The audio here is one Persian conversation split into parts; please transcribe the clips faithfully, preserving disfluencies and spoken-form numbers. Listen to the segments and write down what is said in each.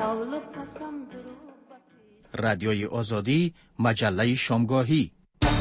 رادیوی آزادی، مجله شامگاهی.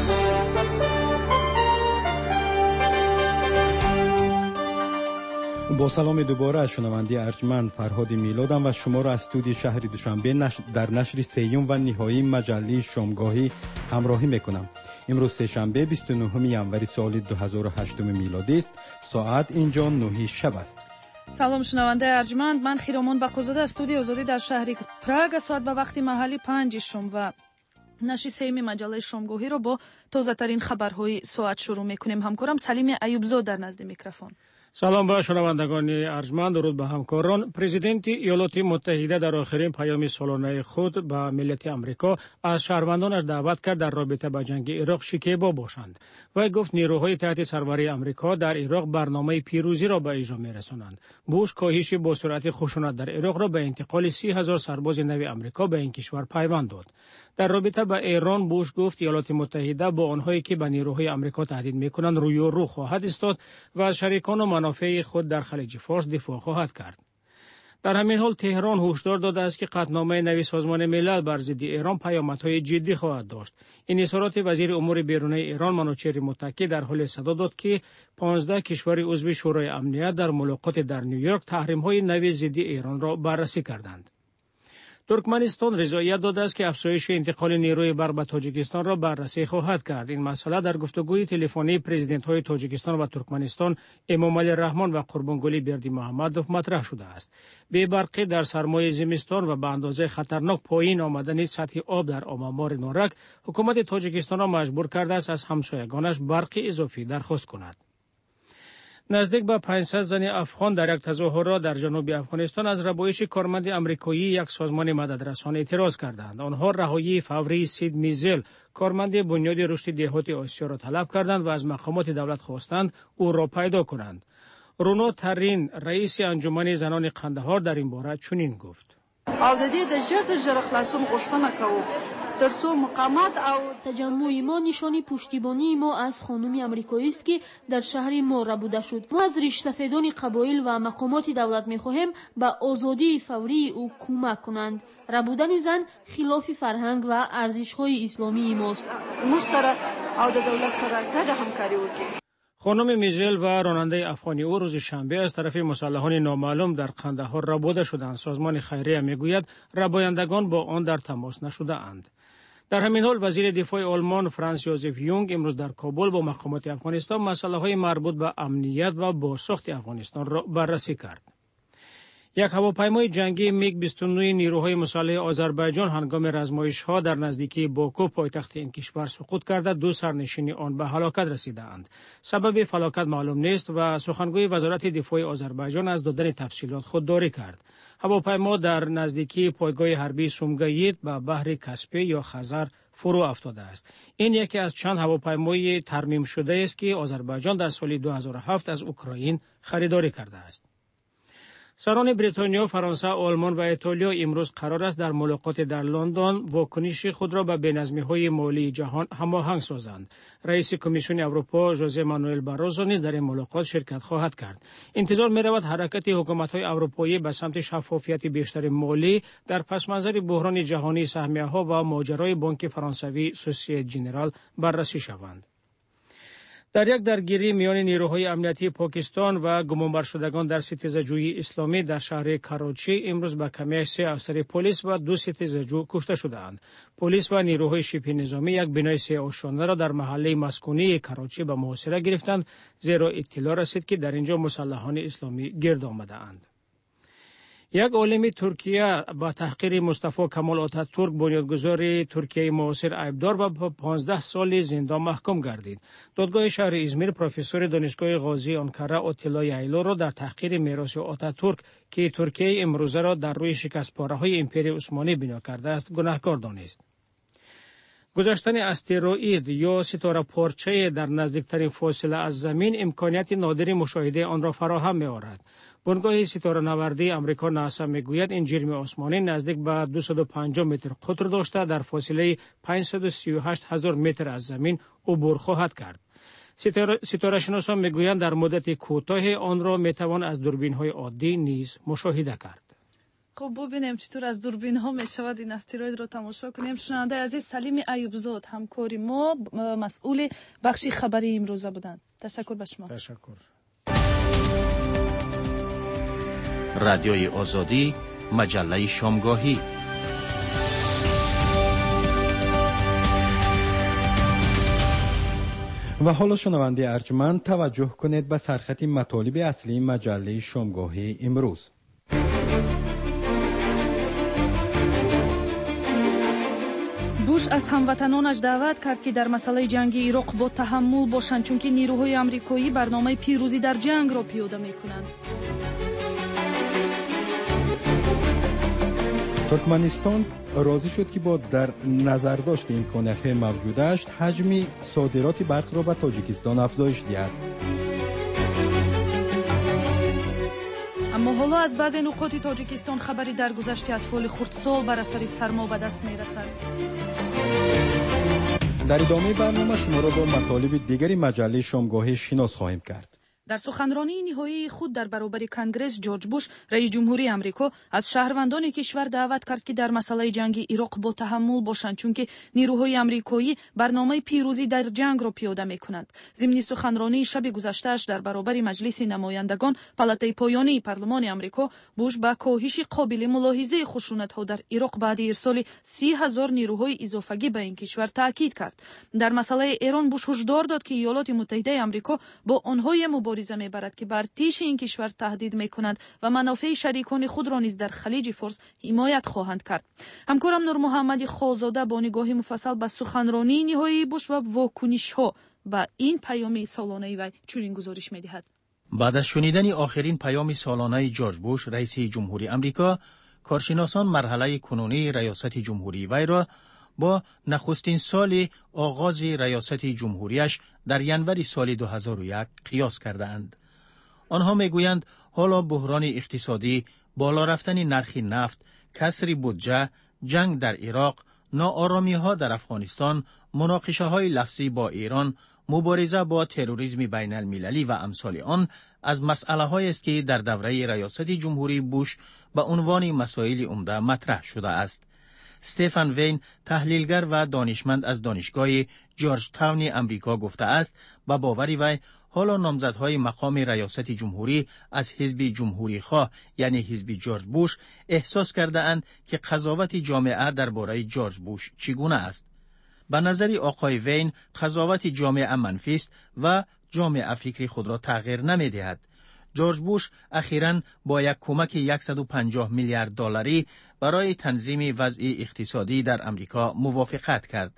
با سلام دوباره از شنونده ارجمند فرهاد میلادم و شما را از استودیو شهر دوشنبه نش... در نشر سیوم و نهایی مجله شامگاهی همراهی میکنم. امروز سه شنبه بیست و نهم ژانویه سال دو هزار و هشت میلادی است. ساعت اینجا نه شب است. سلام شنونده ارجمند، من خیرامان بقوزاده از استودیو آزادی در شهر پراگ. ساعت به وقت محلی پنج شام و نشر سیوم مجله شامگاهی را با تازه ترین خبرهای ساعت شروع میکنیم. همکارم سلیم ایوبزاده در نزد میکروفون. سلام به شنوندگان ارجمند، درود به همکاران. پرزیدنت ایالات متحده در آخرین پیام سالانه خود به ملت آمریکا از شهروندانش دعوت کرد در رابطه با جنگ عراق شکیبا باشند. وی گفت نیروهای تحت سروری آمریکا در عراق برنامه پیروزی را به اجرا می‌رسانند. بوش کاهش با سرعت خشونت در عراق را به انتقال سی هزار سرباز نو آمریکا به این کشور پیوند داد. در رابطه با ایران بوش گفت ایالات متحده با آنهایی که به نیروهای آمریکا تهدید می‌کنند رویارو خواهد ایستاد و از شریکان و منافع خود در خلیج فارس دفاع خواهد کرد. در همین حال تهران هشدار داده است که قطعنامه نوی سازمان ملل بر ضد ایران پیامدهای جدی خواهد داشت. این اظهارات وزیر امور بیرونی ایران منوچهر متکی در حال صدا داد که پانزده کشور عضو شورای امنیت در ملاقات در نیویورک تحریم‌های نوی ضد ایران را بررسی کردند. ترکمنستان رضایت داده است که افزایش انتقال نیروی برق به تاجیکستان را بررسی خواهد کرد. این مسئله در گفتگوی تلفنی پرزیدنت‌های تاجیکستان و ترکمنستان امامعلی رحمان و قربانگلی بردی محمدوف مطرح شده است. بی‌برقی در سرمای زمستان و به اندازه خطرناک پایین آمدن سطح آب در آمامار نورک حکومت تاجیکستان را مجبور کرده است از همسایگانش برق اضافی درخواست کند. نزدیک به پانصد زن افغان در یک تظاهرات در جنوب افغانستان از ربایش کارمند آمریکایی یک سازمان مددرسان اعتراض کردند. آنها رهایی فوری سید میزل، کارمند بنیاد رشد دهات آسیا را طلب کردند و از مقامات دولت خواستند او را پیدا کنند. رونا ترین، رئیس انجمن زنان قندهار در این باره چنین گفت: تجمع ما نشانی پشتیبانی ما از خانم آمریکایی است که در شهر ما ربوده شد. ما از ریش سفیدان قبایل و مقامات دولت می‌خواهیم به آزادی فوری او کمک کنند. ربودن زن خلاف فرهنگ و ارزش‌های اسلامی ماست. خانم میزل و راننده افغانی او روز شنبه از طرف مسلحان نامعلوم در قندهار ربوده شدند. سازمان خیریه میگوید ربایندگان با آن در تماس نشده اند. در همین حال وزیر دفاع آلمان فرانس یوزف یونگ امروز در کابل با مقامات افغانستان مسائل مربوط به امنیت و بازساخت افغانستان را بررسی کرد. یک هواپیمای جنگی میگ بیست و نه نیروهای مسلح آذربایجان هنگام آزمایش‌ها در نزدیکی باکو پایتخت این کشور سقوط کرده دو سرنشین آن به هلاکت رسیدند. سبب فلاکت معلوم نیست و سخنگوی وزارت دفاع آذربایجان از دادن تفصیلات خودداری کرد. هواپیما در نزدیکی پایگاه حربی سومگایت به بحر کاسپی یا خزر فرو افتاده است. این یکی از چند هواپیمای ترمیم شده است که آذربایجان در سال دو هزار و هفت از اوکراین خریداری کرده است. سران بریتانیا، فرانسه، آلمان و ایتالیا امروز قرار است در ملاقات در لندن واکنش خود را به بی‌نظمی‌های مالی جهان هماهنگ سازند. رئیس کمیسیون اروپا ژوزه مانوئل باروزو نیز در این ملاقات شرکت خواهد کرد. انتظار می‌رود حرکت حکومت‌های اروپایی به سمت شفافیت بیشتر مالی در پس‌منظر بحران جهانی سهمیه‌ها و ماجرای بانک فرانسوی سوسیته ژنرال بررسی شوند. در یک درگیری میان نیروهای امنیتی پاکستان و گمانبر شدگان در ستیزجویی اسلامی در شهر کراچی امروز به کمی سه افسر پلیس و دو ستیزجو کشته شدند. پلیس و نیروهای شبه نظامی یک بنای سه آشانه را در محله مسکونی کراچی به محاصره گرفتند، زیرا اطلاع رسید که در اینجا مسلحان اسلامی گرد آمده‌اند. یک عالم ترکیه با تحقیر مصطفی کمال آتاتورک بنیانگذار ترکیه معاصر عیبدار و با پانزده سال زندان محکوم گردید. دادگاه شهر ازمیر پروفسور دانشگاه غازی آنکره آتیلا یایلو را در تحقیر میراث آتاتورک که ترکیه امروزه را در روی شکست پاره‌های امپری عثمانی بنا کرده است گناهکار دانست. گذشتن استروئید یا ستاره پارچه در نزدیکترین فاصله از زمین امکانیت نادر مشاهده آن را فراهم می‌آورد. بنگاه ستاره نوردی آمریکا ناسا میگوید این جرم آسمانی نزدیک به دویست و پنجاه متر قطر داشته در فاصله پانصد و سی و هشت هزار متر از زمین عبور خواهد کرد. ستاره شناسان میگویند در مدت کوتاه آن را میتوان از دوربین‌های عادی نیز مشاهده کرد. خب ببینیم چطور از دوربین ها می شود این استروید رو تماشا کنیم. شنونده عزیز سلیم ایوبزاد همکاری ما مسئول بخش خبری امروزه بودند. تشکر به شما. تشکر. رادیوی آزادی، مجله شامگاهی. و حالا شنونده ارجمند توجه کنید به سرخط مطالب اصلی مجله شامگاهی امروز. بوش از هموطنانش دعوت کرد که در مسئله جنگ عراق با تحمل باشند چون نیروهای آمریکایی برنامه پیروزی در جنگ را پیاده می‌کنند. ترکمنستان راضی شد که با در نظر داشت امکانات موجودش حجم صادرات برق را به تاجیکستان افزایش دهد. اما حالا از بعضی نقاط تاجیکستان خبری درگذشت اطفال خردسال بر اثر سرما به دست می‌رسد. در ادامه برنامه شما را با مطالب دیگری مجله شامگاهی شناس خواهیم کرد. در سخنرانی نهایی خود در برابر کنگره جورج بوش رئیس جمهوری آمریکا از شهروندان کشور دعوت کرد که در مسئله جنگ عراق با تحمل باشند چون که نیروهای آمریکایی برنامه پیروزی در جنگ را پیاده می‌کنند. ضمن سخنرانی شب گذشته‌اش در برابر مجلس نمایندگان پالاتای پایانی پارلمان آمریکا، بوش با کاهش قابل ملاحظه خشونت‌ها در عراق بعد ارسال سی هزار نیروهای اضافگی به این کشور تاکید کرد. در مسئله ایران بوش هشدار داد که ایالات متحده آمریکا با آنهای مبارزه می‌برد که بر تیش این کشور تهدید می‌کنند و منافع شریکان خود را نیز در خلیج فارس حمایت خواهند کرد. همکارم نور محمدی خالزاده با نگاهی مفصل به سخنرانی نهایی بوش و واکنش‌ها به این پیام سالانه وی چنین گزارش می‌دهد. بعد از شنیدن آخرین پیام سالانه جورج بوش رئیس جمهوری آمریکا، کارشناسان مرحله کنونی ریاست جمهوری وی را با نخستین سال آغاز ریاست جمهوریش در ینور سال دو هزار و یک قیاس کردند. آنها میگویند حالا بحران اقتصادی، بالا رفتن نرخ نفت، کسر بودجه، جنگ در عراق، ناآرامی‌ها در افغانستان، مناقشه‌های لفظی با ایران، مبارزه با تروریسم بین المللی و امثال آن از مسئله‌هایی است که در دوره ریاست جمهوری بوش به عنوان مسائل عمده مطرح شده است. استفان وین تحلیلگر و دانشمند از دانشگاه جورج تاون امریکا گفته است با باوری وی حالا نامزدهای مقام ریاست جمهوری از حزب جمهوری خواه یعنی حزب جورج بوش احساس کرده اند که قضاوت جامعه درباره جورج بوش چگونه است. به نظر آقای وین قضاوت جامعه منفی است و جامعه فکری خود را تغییر نمی‌دهد. جورج بوش اخیراً با یک کمک صد و پنجاه میلیارد دلاری برای تنظیم وضع اقتصادی در امریکا موافقت کرد.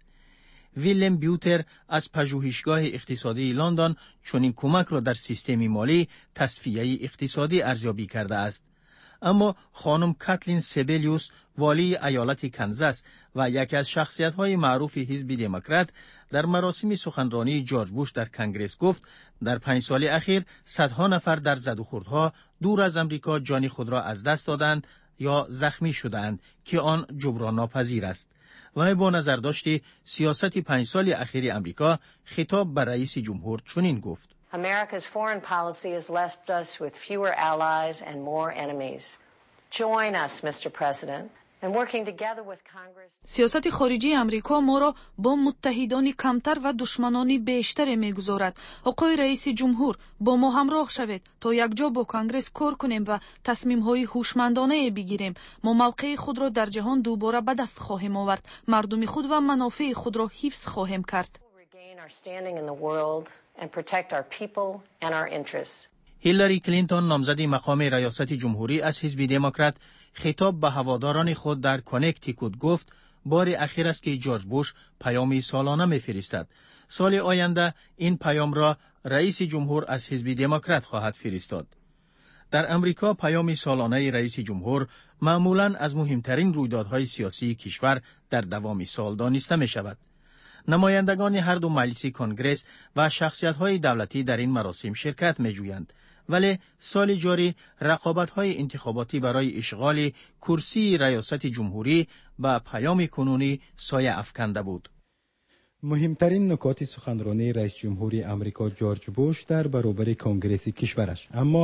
ویلم بیوتر از پژوهشگاه اقتصادی لندن چنین کمک را در سیستم مالی تصفیه اقتصادی ارزیابی کرده است. اما خانم کاتلین سیبلیوس والی ایالت کنزاس و یکی از شخصیت‌های معروف حزب دموکرات در مراسم سخنرانی جورج بوش در کنگره گفت در پنج سال اخیر صدها نفر در زد و خوردها دور از امریکا جان خود را از دست دادند یا زخمی شدند که آن جبران ناپذیر است. و با نظر داشتی سیاست پنج سال اخیر امریکا خطاب به رئیس جمهور چنین گفت: America's foreign policy has left us with fewer allies and more enemies. Join us, Mister President, in working together with Congress. سیاست خارجی امریکا ما را با متحدان کمتر و دشمنان بیشتر می‌گذارد. آقای رئیس جمهور، با ما همراه شوید تا یکجا با کنگره کار کنیم و تصمیم‌های هوشمندانه بگیریم. ما موقع خود را در جهان دوباره به دست خواهیم آورد. مردم خود و منافع خود را حفظ خواهیم کرد. and protect our people and our interests. هیلاری کلینتون نامزد مقام ریاست جمهوری از حزب دموکرات خطاب به هواداران خود در کانکتیکوت گفت بار اخیر است که جورج بوش پیامی سالانه می‌فرستد. سال آینده این پیام را رئیس جمهور از حزب دموکرات خواهد فرستاد. در امریکا پیام سالانه رئیس جمهور معمولاً از مهمترین رویدادهای سیاسی کشور در دوام سال دانسته می‌شود. نمایندگان هر دو مجلس کنگره و شخصیت‌های دولتی در این مراسم شرکت می‌جویند، ولی سال جاری رقابت‌های انتخاباتی برای اشغال کرسی ریاست جمهوری با پیام کنونی سایه افکنده بود. مهمترین نکات سخنرانی رئیس جمهوری آمریکا جورج بوش در برابر کنگره کشورش. اما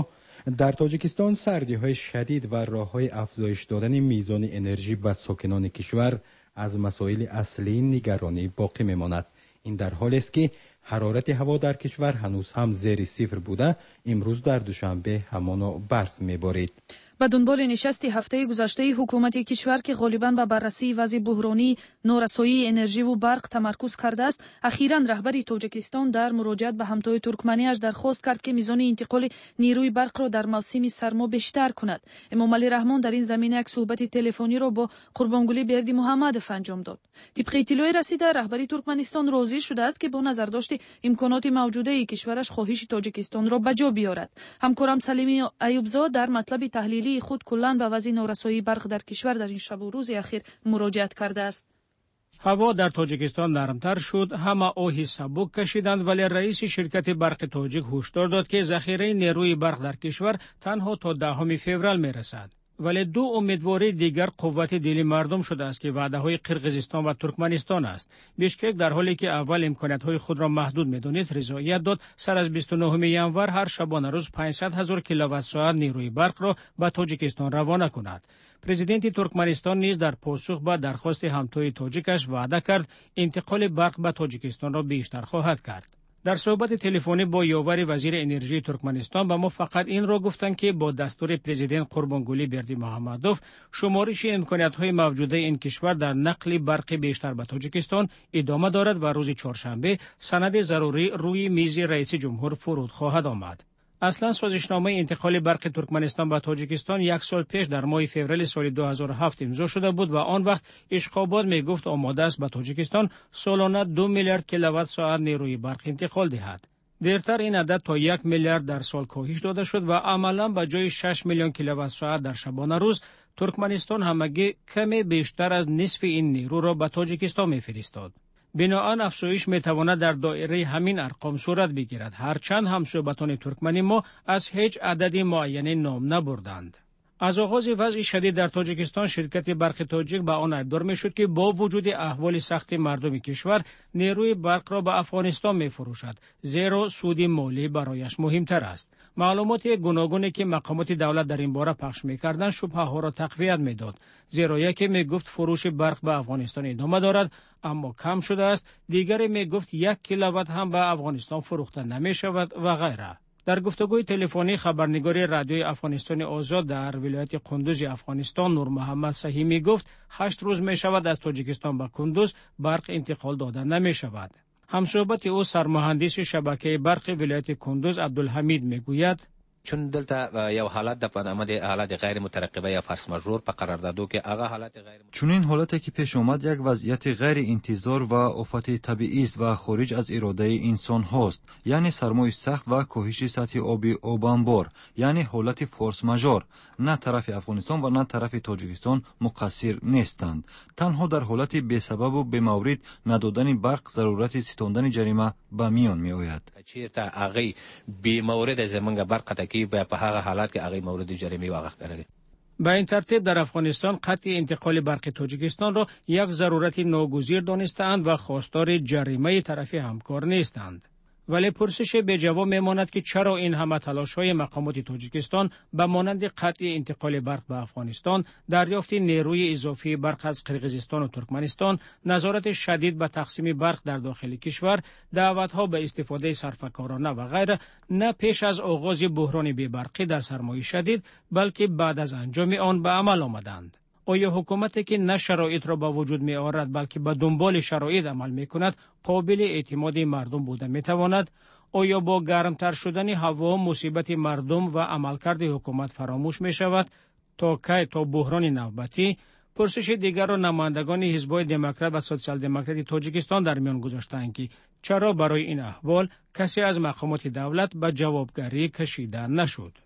در تاجیکستان سردی‌های شدید و راه‌های افزایش دادن میزان انرژی به ساکنان کشور از مسائل اصلی نگرانی باقی می‌ماند. این در حالی است که حرارت هوا در کشور هنوز هم زیر صفر بوده. امروز در دوشنبه همانا برف می‌بارید. با دنبال نشست هفته گذشته حکومت کشور که غالباً به بررسی وضع بحرانی نارسایی انرژی و برق تمرکز کرده است، اخیراً رهبر تاجیکستان در مراجعت به همتای ترکمنی‌اش درخواست کرد که میزان انتقال نیروی برق را در موسم سرما بیشتر کند. امامعلی رحمان در این زمینه یک صحبت تلفنی را با قربانگلی برد محمدов انجام داد. طبق اطلاع رسیده، رهبر ترکمنستان راضی شده است که با نظرداشت امکانات موجوده کشورش خواهش تاجیکستان را به جا بیاورد. همکارم سلیمی ایوبزاد در مطلب تحلیلی خود کلاً به وضع نارسایی برق در کشور در این شب و روز اخیر مراجعت کرده است. هوا در تاجیکستان نرمتر شد، همه آهی سبک کشیدند، ولی رئیس شرکت برق تاجیک هشدار داد که ذخیره نیروی برق در کشور تنها تا دهم فوریه میرسد. ولی دو امیدواری دیگر قوت دل مردم شده است که وعده های قرقیزستان و ترکمنستان است. بیشکک در حالی که اول امکانات های خود را محدود می‌دانست، رضایت داد سر از بیست و نهم ژانویه هر شبانه روز پانصد هزار کیلووات ساعت نیروی برق را به تاجیکستان روانه کند. پرزیدنت ترکمنستان نیز در پاسخ به درخواست همتای تاجیکش وعده کرد انتقال برق به تاجیکستان را بیشتر خواهد کرد. در صحبت تلفنی با یاور وزیر انرژی ترکمنستان به ما فقط این را گفتند که با دستور پرزیدنت قربانگلی بردی محمدov شمارش امکانات‌های موجوده این کشور در نقل برق بیشتر به تاجیکستان ادامه دارد و روز چهارشنبه سند ضروری روی میز رئیس جمهور فرود خواهد آمد. اصلا سازشنامه انتقال برق ترکمنستان به تاجیکستان یک سال پیش در ماه فوریه سال دو هزار و هفت امضا شده بود و آن وقت اشخابات می گفت آماده است به تاجیکستان سالانه دو میلیارد کیلووات ساعت نیروی برق انتقال دهد. دیرتر این عدد تا یک میلیارد در سال کاهش داده شد و عملا به جای شش میلیون کیلووات ساعت در شبانه روز ترکمنستان همگی کمی بیشتر از نصف این نیرو را به تاجیکستان میفرستاد. بناهن افزایش میتواند در دایره همین ارقام صورت بگیرد، هرچند همصحبتان ترکمنی ما از هیچ عدد معینی نام نبردند. از آغاز وضع شدید در تاجیکستان شرکت برق تاجیک به آن ابدار میشد که با وجود احوال سخت مردم کشور نیروی برق را به افغانستان میفروشد، زیرا سود مالی برایش مهمتر است. معلومات گوناگونی که مقامات دولت در این باره پخش میکردند شبهه ها را تقویت میداد، زیرا یکی میگفت فروش برق به افغانستان ادامه دارد اما کم شده است، دیگری میگفت یک کیلووات هم به افغانستان فروخته نمیشود و غیره. در گفتگوی تلفنی خبرنگار رادیوی افغانستان آزاد در ولایت قندوز افغانستان نور محمد صحیمی گفت هشت روز می شود از تاجیکستان به قندوز برق انتقال داده نمی شود. همصحبت او سرمهندس شبکه برق ولایت قندوز عبدالحمید می گوید چون دلته یو حالت د پنامه د حالت غیر مترقبه یا فرس ماژور په قراردادو کې هغه حالت غیر چون این حالتی که پیش اومد یک وضعیت غیر انتظار و آفت طبیعی است و خارج از اراده انسان هاست، یعنی سرمای سخت و کاهش سطح آب آبانبار، یعنی حالت فورس ماژور. نه طرف افغانستان و نه طرف تاجیکستان مقصر نیستند. تنها در حالت بی سبب و بی مورد ندادن برق ضرورت ستاندن جریمه به میان می آید. چیرته هغه بی مورد زمونږ برق کی په هغه حالات کې هغه مورد جریمه واقع کړي. به این ترتیب در افغانستان قطع انتقال برق تاجیکستان را یک ضرورت ناگزیر دانسته‌اند و خواستار جریمه طرف همکار نیستند. ولی پرسش به جواب میماند که چرا این همه تلاش‌های مقامات تاجیکستان به مانند قطع انتقال برق به افغانستان، دریافت نیروی اضافی برق از قرقیزستان و ترکمنستان، نظارت شدید به تقسیم برق در داخل کشور، دعوت‌ها به استفاده صرفه‌کارانه و غیره نه پیش از آغاز بحران بی‌برقی در سرمایه شدید بلکه بعد از انجام آن به عمل آمدند. آیا حکومتی که نه شرایط را به وجود می آورد بلکه به دنبال شرایط عمل می کند قابل اعتماد مردم بوده می تواند؟ آیا با گرمتر شدن هوا مصیبت مردم و عملکرد حکومت فراموش می شود تا کی تا بحران نوبتی؟ پرسش دیگر را نمایندگان حزب‌های دموکرات و سوسیال دموکرات تاجیکستان در میان گذاشتند که چرا برای این احوال کسی از مقامات دولت به جوابگری کشیده نشد.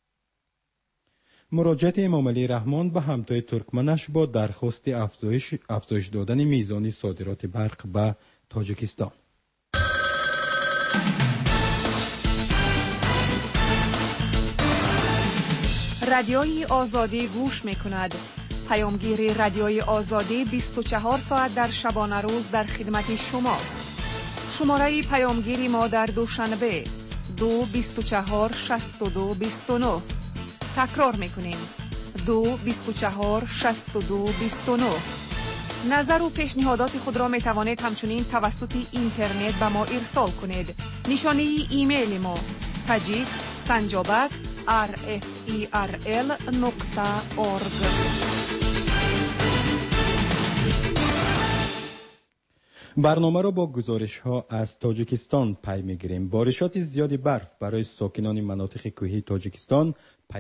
مراجعت امامعلی رحمان به همتای ترکمنش با درخواست افزایش افزایش دادن میزان صادرات برق به تاجیکستان. رادیوی آزادی گوش می کند. پیامگیر رادیوی آزادی بیست و چهار ساعت در شبانه روز در خدمت شماست. شماره پیامگیری ما در دوشنبه دو بیست و چهار شصت و دو بیست و نه. تکرار میکنیم: دو بیست و چهار شصت و دو بیست و نه. نظر و پیشنهادات خود را می توانید همچنین توسط اینترنت به ما ارسال کنید. نشانه ایمیل ما: تجید سنجابک آر اف ای آر ال نقطه اورگ. برنامه را با گزارش ها از تاجیکستان پی میگیریم. بارشات زیادی برف برای ساکنان مناطق کوهی تاجیکستان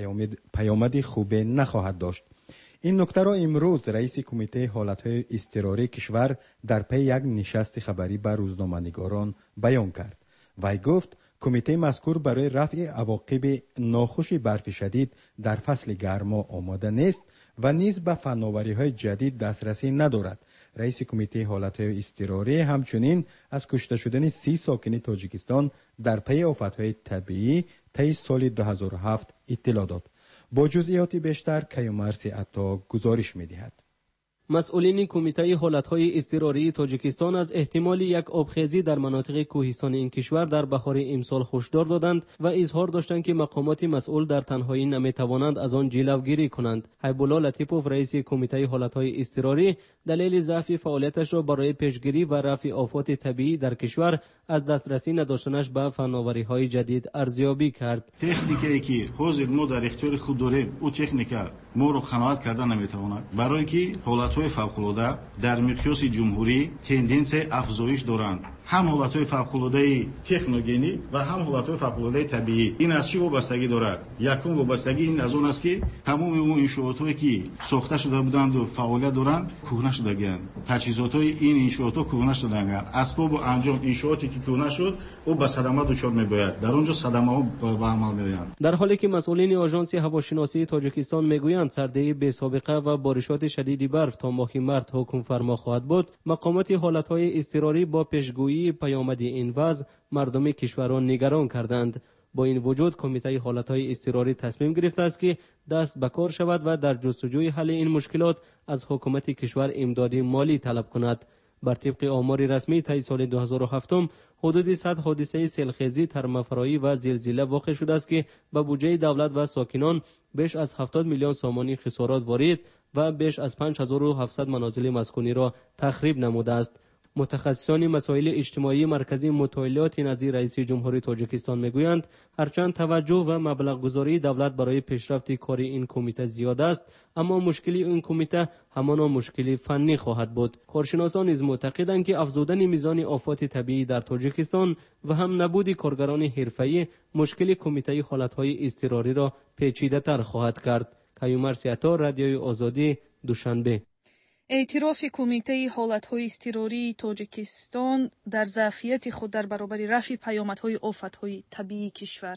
پیامد خوبی نخواهد داشت. این نکته را امروز رئیس کمیته حالتهای اضطراری کشور در پی یک نشست خبری به روزنامه‌نگاران بیان کرد. وی گفت کمیته مذکور برای رفع عواقب ناخوش برف شدید در فصل گرما آماده نیست و نیز به فناوری‌های جدید دسترسی ندارد. رئیس کمیته حالتهای اضطراری همچنین از کشته شدن سی ساکن تاجیکستان در پی آفت‌های طبیعی طی سال دو هزار و هفت اطلاع داد. با جزئیات بیشتر کیومرث عطا گزارش می‌دهد. مسئولین کمیته حالتهای اضطراری تاجیکستان از احتمال یک آبخیزی در مناطق کوهستان این کشور در بهار امسال هشدار دادند و اظهار داشتند که مقامات مسئول در تنهایی نمیتوانند از آن جلوگیری کنند. حیب‌الله لطیپوف رئیس کمیته حالتهای اضطراری دلیل ضعف فعالیتش را برای پیشگیری و رفع آفات طبیعی در کشور از دسترسی نداشتنش به فناوری‌های جدید ارزیابی کرد. تکنیکی که حاضر ما در اختیار خود داریم او تکنیکا ما رو قناعت کردن نمیتواند، برای که حالتهای فوق‌العاده در مقیاس جمهوری تندنسی افزایش دارند. هم حالتهای فوق‌العاده تکنوگنی و هم حالتهای فوق‌العاده طبیعی. این از چی وابستگی دارد؟ یکم وابستگی این از اون است که تمام اون انشاءاتی که ساخته شده بودند و فعالیت دارند کهنه شده‌اند. تجهیزات‌های این انشاءات کهنه شده‌اند. اسباب انجام انشاءاتی که کهنه شد او به صدمه دچار می‌باید. در اونجا صدمه‌ها به عمل می‌آیند. در حالی که مسئولین آژانس هواشناسی تاجیکستان میگویند سردی بی سابقه و بارشات شدید برف تا ماه مارس حکم فرما خواهد بود، مقامات حالتهای اضطراری با پیشگویی پیامد این وضع مردم کشور را نگران کردند. با این وجود کمیته حالتهای اضطراری تصمیم گرفته است که دست به کار شود و در جستجوی حل این مشکلات از حکومت کشور امداد مالی طلب کند. بر طبق آمار رسمی طی سال دو هزار و هفت حدود صد حادثه سیلخیزی، ترمفرایی و زلزله واقع شده است که به بودجه دولت و ساکنان بیش از هفتاد میلیون سامانی خسارات وارد و بیش از پنج هزار و هفتصد منازل مسکونی را تخریب نموده است. متخصصان مسائل اجتماعی مرکزی مطالعات نظیر رئیس جمهوری تاجیکستان میگویند هرچند توجه و مبلغ گذاری دولت برای پیشرفت کار این کمیته زیاد است، اما مشکل این کمیته همان مشکل فنی خواهد بود. کارشناسان نیز معتقدند که افزودن میزان آفات طبیعی در تاجیکستان و هم نبود کارگران حرفه‌ای مشکل کمیته حالتهای اضطراری را پیچیده‌تر خواهد کرد. کیومرث عطا، رادیوی آزادی، دوشنبه. اعتراف کمیته حالتهای اضطراری تاجیکستان در ظرفیت خود در برابر رفع پیامدهای آفتهای طبیعی کشور.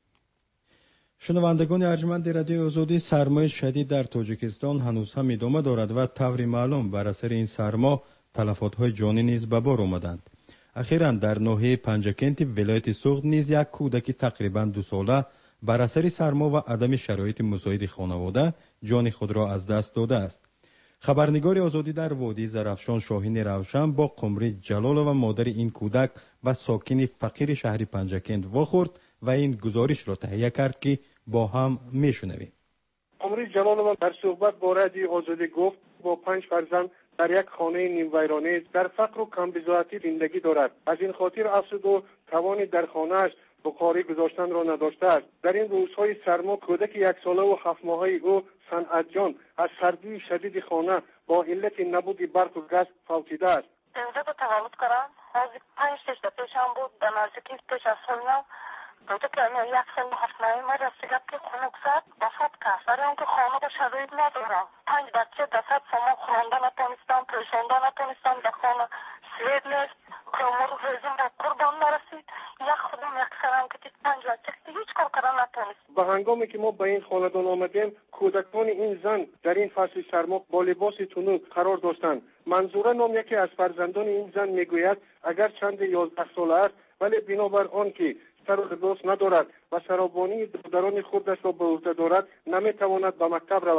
شنوندگان ارجمند رادیوی آزادی، سرمای شدید در تاجیکستان هنوز هم ادامه دارد و طوری معلوم بر اثر این سرما تلفات‌های جانی نیز به بار آمدند. اخیراً در ناحیه پنجکنت ولایت سوغد نیز یک کودک تقریباً دو ساله بر اثر سرما و عدم شرایط مساعد خانواده جان خود را از دست داده است. خبرنگار آزادی در وادی زرافشان شاهین روشن با قمری جلال و مادر این کودک و ساکن فقیر شهر پنجکنت واخورد و این گزارش را تهیه کرد که با هم میشنویم. قمری جلال در صحبت با رادیوی آزادی گفت با پنج فرزند در یک خانه نیم ویرانه در فقر و کمبزاعتی زندگی دارد. از این خاطر افسرده و توانی در خانه‌اش بخاری گذاشتن را نداشته است. در این روزهای سرما کودک یک ساله و هفت ماهه او صنعت جان از سردی شدید خانه با علت نبود برق و گاز فوتیده است. اینجا به تولد کردم از پنج شش پیش هم بود در نزدیکی پیش از سالنا کودک یک سال و هفت ماهه ما رسیدم که خنک زد وفات کرد. برای اینکه خانه با شرایط ندارم. پنج بچه دست شما خونده نتونستم، پریشانده نتونستم، در خانه سوید نیست، کامور رزین را قربان نرسید. یک خودم یک سرم که پنج بچه هیچ کار کردن نتونست. به هنگامی که ما به این خاندان آمدیم کودکان این زن در این فصل سرما با لباس تنوک قرار داشتند. منظوره نام یکی از فرزندان این زن میگوید اگر چند یازده ساله است ولی بنابر آن که سر و لباس ندارد و سرابانی دختران خودش را به عهده دارد نمیتواند به مکتب رود.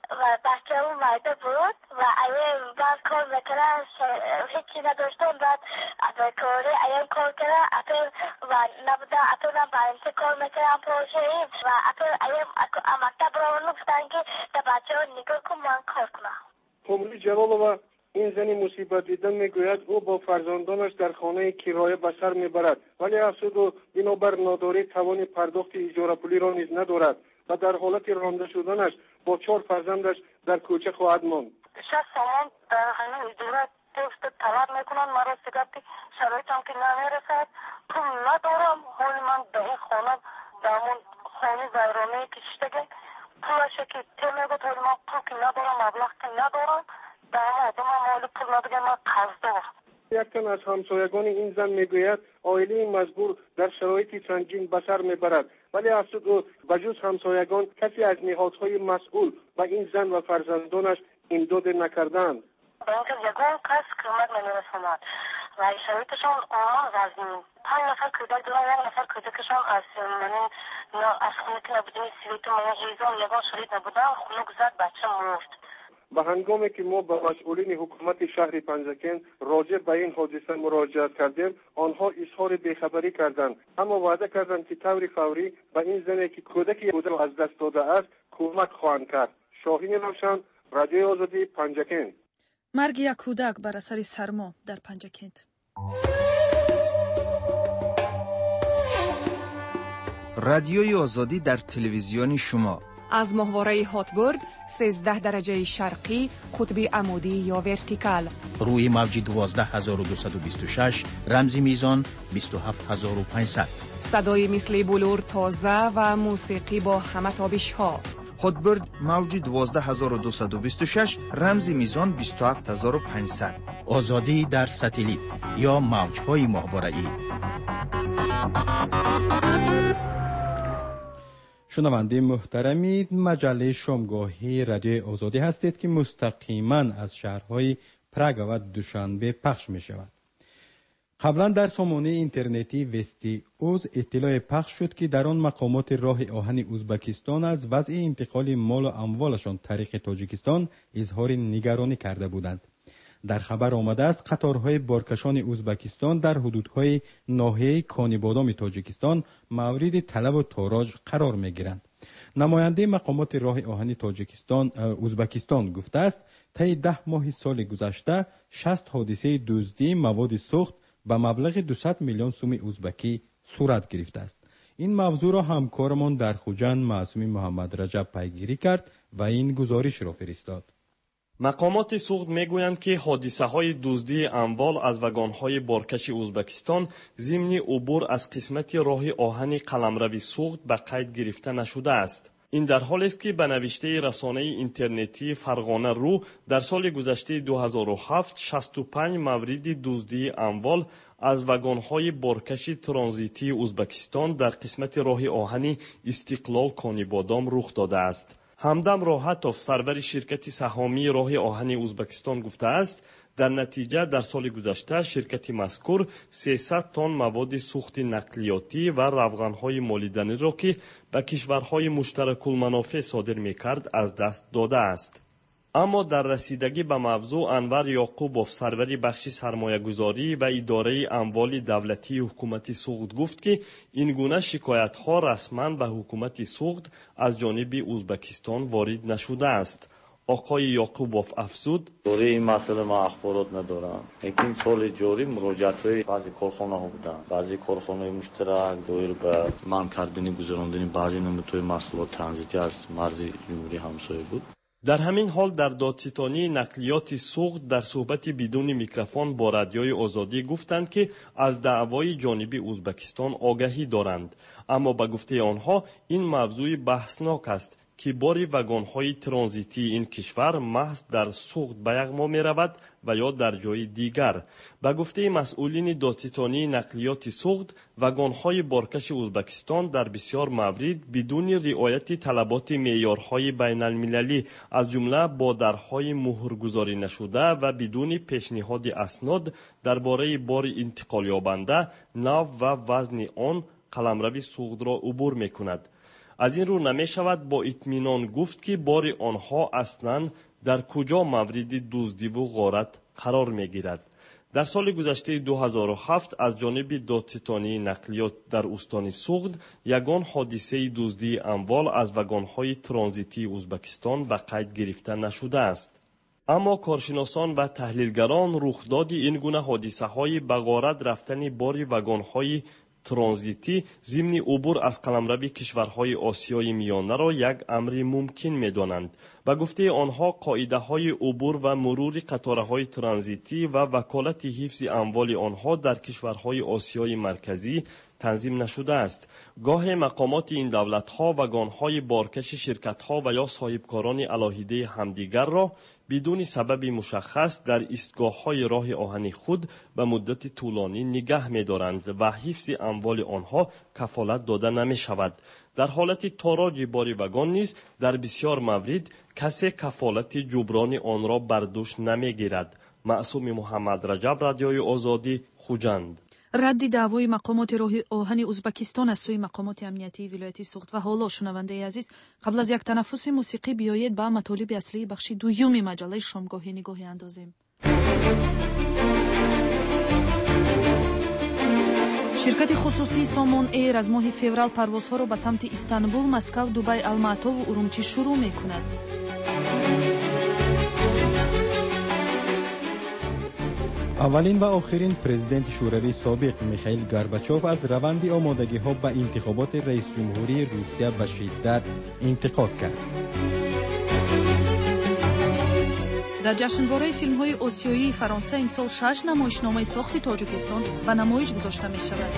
و بچه اون مرده بود و اگه بعد کار میکنه هیچی نداشتم بعد اپر کاری اگه کار کنه اپر و نبوده اپر من برنسه کار میکنه پروژه و اپر اگه مکتب رو گفتن که تا بچه رو نگاه کن من کار کنم. قمری جلالова این زنی مصیبت دیدن میگوید او با فرزندانش در خانه کرایه به سر میبرد ولی افسوس او بنابر ناداری توان پرداخت اجاره پولی را نیز ندارد و در حالت رانده شدنش با چهار فرزندش در کوچه خواهد ماند. شش سامان در همین اجاره تفت طلب میکنن مرا سگفتی شرایطم که نمیرسد پول ندارم حال من به این خانه درمون خانه ویرانه کشیدگی پولشه که تمیگو حال من پول که ندارم مبلغ که ندارم در آدم مال پول ندارم من قرض دارم. یک تن از همسایگان این زن میگوید عائله مزبور در شرایطی سنگین به سر میبرد ولی افسوس او بجز همسایگان کسی از نهادهای مسئول و این زن و فرزندانش امداد نکردند. با اینکه یگان کس کمک نمیرساند و شرایطشان آمان وزنی پنج نفر کودک دارن یک نفر کودکشان از منی از خونه که نبودن سویتو منی ایزان یگان شرایط نبودن خونه گذد بچه مرد. به هنگامی که ما به مسئولین حکومت شهر پنجکین راجع به این حادثه مراجعه کردیم آنها اظهار بیخبری کردند اما وعده کردند که طور فوری به این زنی که کودکی بوده از دست داده است کمک خواهند کرد. شاهین روشن، رادیوی آزادی، پنجکین. مرگ یک کودک بر اثر سرما در پنجکین. رادیوی آزادی در تلویزیون شما از ماهواره هاتبورد سیزده درجه شرقی قطب عمودی یا ورتیکال روی موج دوازده هزار و دویست و بیست و شش رمزی میزان بیست و هفت هزار و پانصد صدای مثل بلور تازه و موسیقی با همه تابش ها. هاتبورد موج دوازده هزار و دویست و بیست و شش رمزی میزان بیست و هفت هزار و پانصد آزادی در ساتلیت یا موج‌های ماهواره‌ای. شنونده محترمی، مجله شامگاهی رادیوی آزادی هستید که مستقیما از شهرهای پراگ و دوشنبه پخش می شود. قبلا در سامانه اینترنتی وستی اوز اطلاع پخش شد که در آن مقامات راه آهن ازبکستان از وضع انتقال مال و اموالشان طریق تاجیکستان اظهار نگرانی کرده بودند. در خبر آمده است قطارهای بارکشان ازبکستان در حدودهای ناحیه کانیبادام تاجیکستان مورد طلب و تاراج قرار می گیرند. نماینده مقامات راه آهن تاجیکستان ازبکستان گفته است طی ده ماه سال گذشته شصت حادثه دزدی مواد سوخت به مبلغ دویست میلیون سوم ازبکی صورت گرفته است. این موضوع را همکارمان در خوجند معصومی محمد رجب پیگیری کرد و این گزارش را فرستاد. مقامات سوخت میگویند که حادثه های دزدی اموال از واگن‌های بارکش ازبکستان ضمن عبور از قسمت راه آهن قلمرو سوخت به قید گرفته نشده است. این در حالی است که به نوشته رسانه اینترنتی فرغانه رو در سال گذشته دو هزار و هفت شصت و پنج مورد دزدی اموال از واگن‌های بارکش ترانزیتی ازبکستان در قسمت راه آهن استقلال کانیبادام رخ داده است. همدم راحتوف سرور شرکت سهامی راه آهن ازبکستان گفته است در نتیجه در سال گذشته شرکت مذکور سیصد تن مواد سوخت نقلیاتی و روغن‌های مالیدنی را که به کشورهای مشترک المنافع صادر می‌کرد از دست داده است. اما در رسیدگی به موضوع انور یعقوبوف سرور بخش سرمایه‌گذاری و اداره اموال دولتی حکومت سوخت گفت که این گونه شکایت‌ها رسما به حکومت سوخت از جانب ازبکستان وارد نشده است. آقای یعقوبوف افزود: دوره این مسئله ما اخبارات ندارم. لیکن سال جاری مراجعت‌های بعضی کارخانه‌ها بودن. بعضی کارخانه‌های مشترک دایر به منع کردن گذراندن بعضی نمودهای محصولات ترانزیتی از مرز جمهوری همسایه بود. در همین حال در دادستانی نقلیات سوخت در صحبت بدون میکروفون با رادیوی آزادی گفتند که از دعوای جانب ازبکستان آگاهی دارند، اما به گفته آنها این موضوع بحثناک است که بار واگن‌های ترانزیتی این کشور محض در سوخت به یغما می‌رود و یا در جای دیگر. به گفته مسئولین دادستانی نقلیات سوخت، واگن‌های بارکش ازبکستان در بسیار موارد بدون رعایت طلبات معیارهای بین‌المللی از جمله با درهای مهرگذاری نشده و بدون پیشنهاد اسناد درباره بار انتقال یابنده، نوع و وزن آن قلمرو سوخت را عبور می‌کند. از این رو نمی شود با اطمینان گفت که بار آنها اصلاً در کجا مورد دزدی و غارت قرار می گیرد. در سال گذشته دو هزار و هفت از جانب دادستانی نقلیات در استان سوغد یگان حادثه دزدی اموال از واگن‌های ترانزیتی ازبکستان به قید گرفته نشده است. اما کارشناسان و تحلیلگران رخداد این گونه حادثه‌های به غارت رفتن بار واگن‌های ترانزیتی ضمن عبور از قلمرو کشورهای آسیای میانه را یک امر ممکن می‌دانند. به گفته آنها قاعده‌های عبور و مرور قطارهای ترانزیتی و وکالت حفظ اموال آنها در کشورهای آسیای مرکزی تنظیم نشده است. گاه مقامات این دولت‌ها واگن‌های بارکش شرکت‌ها و یا صاحبکاران علاهیده همدیگر را بدون سبب مشخص در ایستگاه‌های راه آهنی خود به مدت طولانی نگه می‌دارند و حفظ اموال آنها کفالت داده نمی‌شود. در حالت تاراج بار واگن نیز در بسیار موارد کسی کفالت جبران آن را بر دوش نمی‌گیرد. معصوم محمد رجب، رادیوی آزادی، خوجند. ردی دعوای مقامات راه آهن ازبکستان از سوی مقامات امنیتی ولایت سوغد و حالا شنونده عزیز، قبل از یک تنفس موسیقی بیایید به مطالب اصلی بخش دوم مجله شامگاهی نگاهی اندازیم. شرکت خصوصی سامان ایر از ماه فوریه پروازها را به سمت استانبول، مسکو، دبی، الماتا و ارومچی شروع می‌کند. اولین و آخرین پرزیدنت شوروی سابق میخائیل گورباچوف از روند آمادگی‌ها به انتخابات رئیس جمهوری روسیه به شدت انتقاد کرد. در جشنواره فیلم‌های آسیایی فرانسه امسال شش نمایشنامه ساخت تاجیکستان به نمایش گذاشته می‌شود.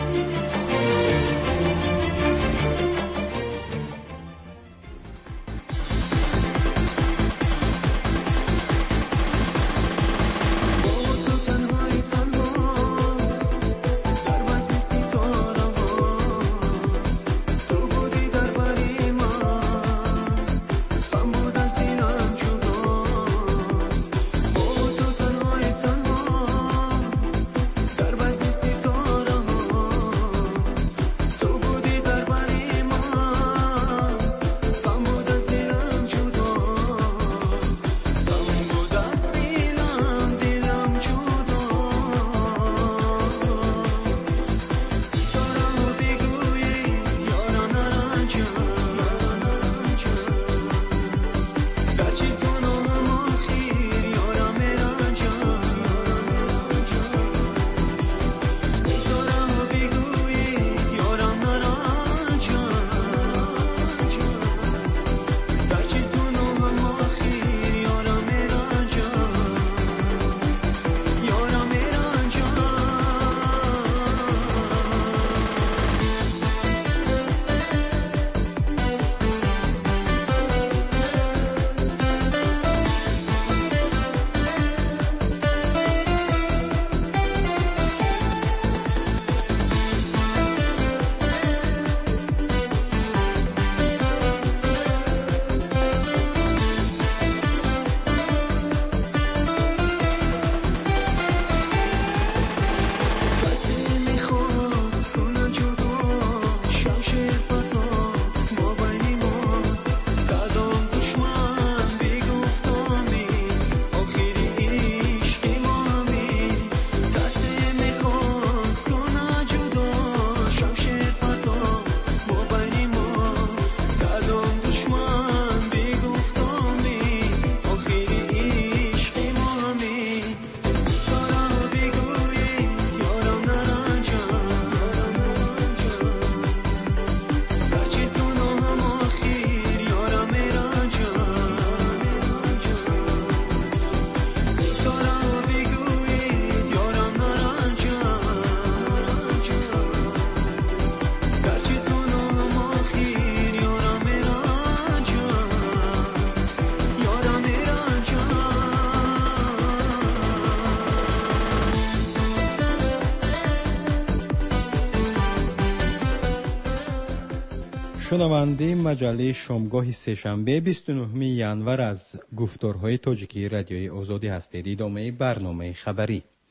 شنونده مجله شامگاه سه‌شنبه بیست و نهم ژانویه از گفتارهای تاجیکی رادیوی آزادی هستید. ادامه برنامه خبری.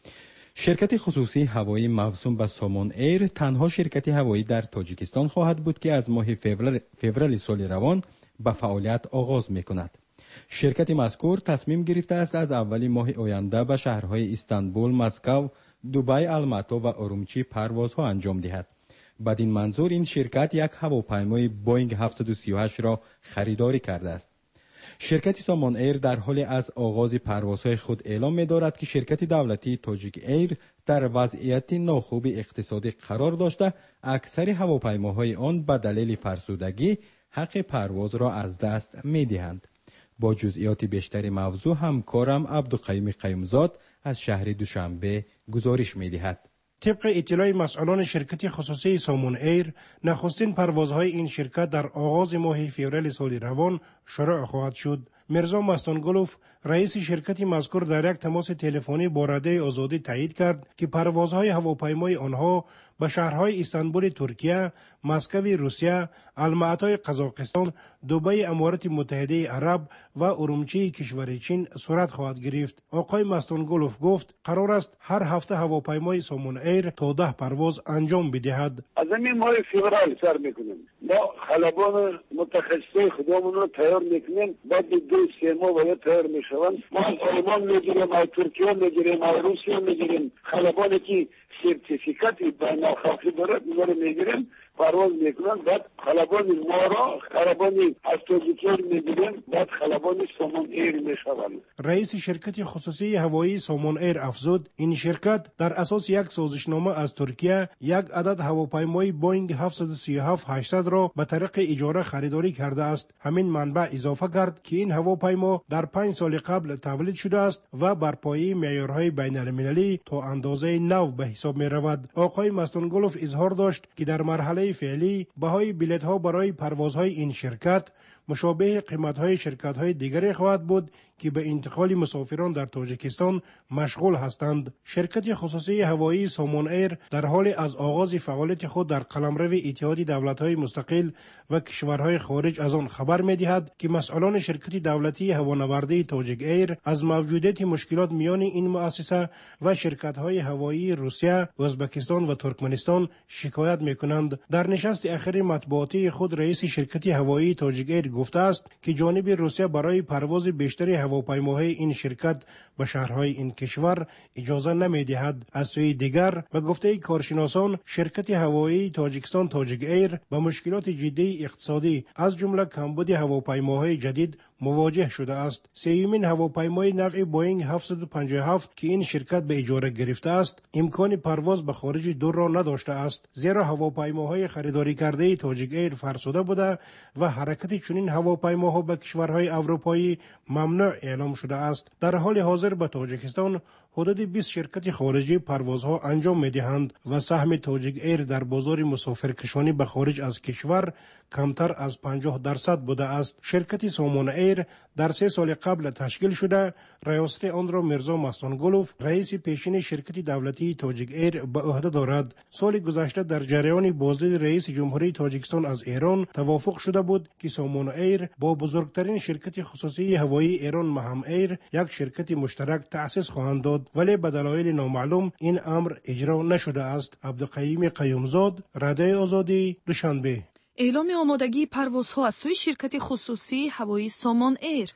شرکت خصوصی هوایی موسوم به سامون ایر تنها شرکت هوایی در تاجیکستان خواهد بود که از ماه فوریه سال روان به فعالیت آغاز می‌کند. شرکت مذکور تصمیم گرفته است از اول ماه آینده به شهرهای استانبول، مسکو، دبی، الماتا و ارومچی پروازها انجام دهد. بدین منظور این شرکت یک هواپیمای بوینگ هفتصد و سی و هشت را خریداری کرده است. شرکت سامان ایر در حال از آغاز پروازهای خود اعلام می‌دارد که شرکت دولتی تاجیک ایر در وضعیت ناخوب اقتصادی قرار داشته، اکثر هواپیماهای آن به دلیل فرسودگی حق پرواز را از دست می‌دهند. با جزئیات بیشتر موضوع همکارم عبدالقیوم قیومزاد از شهر دوشنبه گزارش می‌دهد. طبق اطلاع مسئولان شرکت خصوصی سامون ایر، نخستین پروازهای این شرکت در آغاز ماه فوریه سال روان شروع خواهد شد. میرزا مستانگولوف رئیس شرکت مذکور در یک تماس تلفنی با رادیو آزادی تایید کرد که پروازهای هواپیمای آنها به شهرهای استانبول ترکیه، مسکو روسیه، الماتا قزاقستان، دبی امارات متحده عرب و ارومچی کشور چین صورت خواهد گرفت. آقای مستانگولوف گفت قرار است هر هفته هواپیمای سامون ایر تا ده پرواز انجام بدهد. از این ماه فوریه سر میکنیم. ما خلبان متخصص خودمون رو تیار میکنیم، بعد دو سه ماه باید تیار میشوند. ما از آلمان میگیریم، از ترکیه میگیریم، از روسیه میگیریم. خلبانی که سرتیفیکاتی بین الخاصی دارد ما رو میگیریم، پرواز میکنند. بعد خلبان ما را خلبان از تاجیکستان میگیریم، بعد خلبان سامون ایر میشوند. رئیس شرکت خصوصی هوایی سامون ایر افزود این شرکت در اساس یک سازشنامه از ترکیه یک عدد هواپیمای بوینگ هفتصد و سی و هفت هشتصد را به طریق اجاره خریداری کرده است. همین منبع اضافه کرد که این هواپیما در پنج سال قبل تولید شده است و بر پایه معیارهای بین المللی تا اندازه نو به حساب می رود. آقای مستانگولوف اظهار داشت که در مرحله فعلی بهای بلیط ها برای پروازهای این شرکت مشابه قیمت‌های شرکت‌های دیگری خواهد بود که به انتقال مسافران در تاجیکستان مشغول هستند. شرکت خصوصی هوایی سامون ایر در حال از آغاز فعالیت خود در قلمرو اتحاد دولت‌های مستقل و کشورهای خارج از آن خبر می‌دهد که مسئولان شرکت دولتی هوانوردی تاجیک ایر از موجودیت مشکلات میان این مؤسسه و شرکت‌های هوایی روسیه، ازبکستان و ترکمنستان شکایت می‌کنند. در نشست اخیر مطبوعاتی خود رئیس شرکت هوایی تاجیک ایر گفته است که جانب روسیه برای پرواز بیشتری هواپیماهای این شرکت به شهرهای این کشور اجازه نمی‌دهد. از سوی دیگر به گفته کارشناسان شرکت هوایی تاجیکستان تاجیک ایر با مشکلات جدی اقتصادی از جمله کمبود هواپیماهای جدید مواجه شده است. سیومین هواپیمای نوع بوینگ هفتصد و پنجاه و هفت که این شرکت به اجاره گرفته است امکان پرواز به خارج دور را نداشته است، زیرا هواپیماهای خریداری کرده تاجیک ایر فرسوده بوده و حرکت چنین هواپیماها به کشورهای اروپایی ممنوع اعلام شده است. در حال حاضر به تاجیکستان حدود بیست شرکت خارجی پروازها انجام می‌دهند و سهم تاجیک ایر در بازار مسافرکشانی به خارج از کشور کمتر از پنجاه درصد بوده است. شرکت سامون ایر در سه سال قبل تشکیل شده، ریاست آن را میرزا مستانگولوف رئیس پیشین شرکت دولتی تاجیک ایر به عهده دارد. سال گذشته در جریان بازدید رئیس جمهوری تاجیکستان از ایران توافق شده بود که سامون ایر با بزرگترین شرکت خصوصی هوایی ایران مهم ایر یک شرکت مشترک تأسیس خواهند داد، ولی به دلایل نامعلوم این امر اجرا نشده است. عبدالقیوم قیومزاد، رادیو آزادی، دوشنبه. اعلام آمادگی پروازها از سوی شرکت خصوصی هوایی سامان ایر.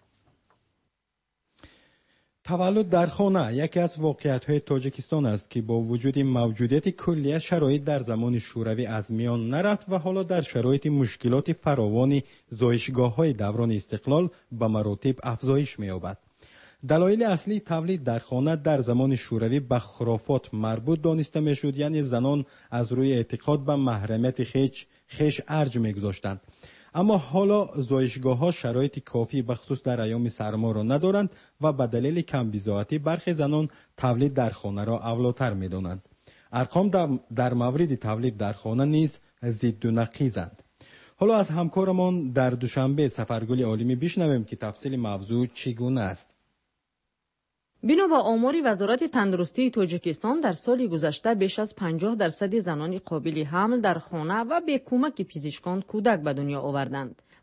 تولد در خانه یکی از واقعیت‌های تاجیکستان است که با وجود موجودیت کلیه شرایط در زمان شوروی از میان نرفت و حالا در شرایط مشکلات فراوان زایشگاه‌های دوران استقلال به مراتب افزایش می‌یابد. دلایل اصلی تولید در خانه در زمان شوروی به خرافات مربوط دانسته می‌شد، یعنی زنان از روی اعتقاد به محرمیت خیش خیش ارج می‌گذاشتند. اما حالا زایشگاه‌ها شرایط کافی بخصوص در ایام سرما را ندارند و به دلیل کم‌بضاعتی برخی زنان تولید در خانه را اولاتر می‌دانند. ارقام در مورد تولید در خانه نیز ضد و نقیضند. حالا از همکارمان در دوشنبه سفرگل عالمی بشنویم که تفصیل موضوع چگونه است. بنا به آمار وزارت تندرستی تاجیکستان در سال گذشته بیش از پنجاه درصد زنان قابل حمل در خانه و به کمک پزشکان کودک به دنیا آوردند.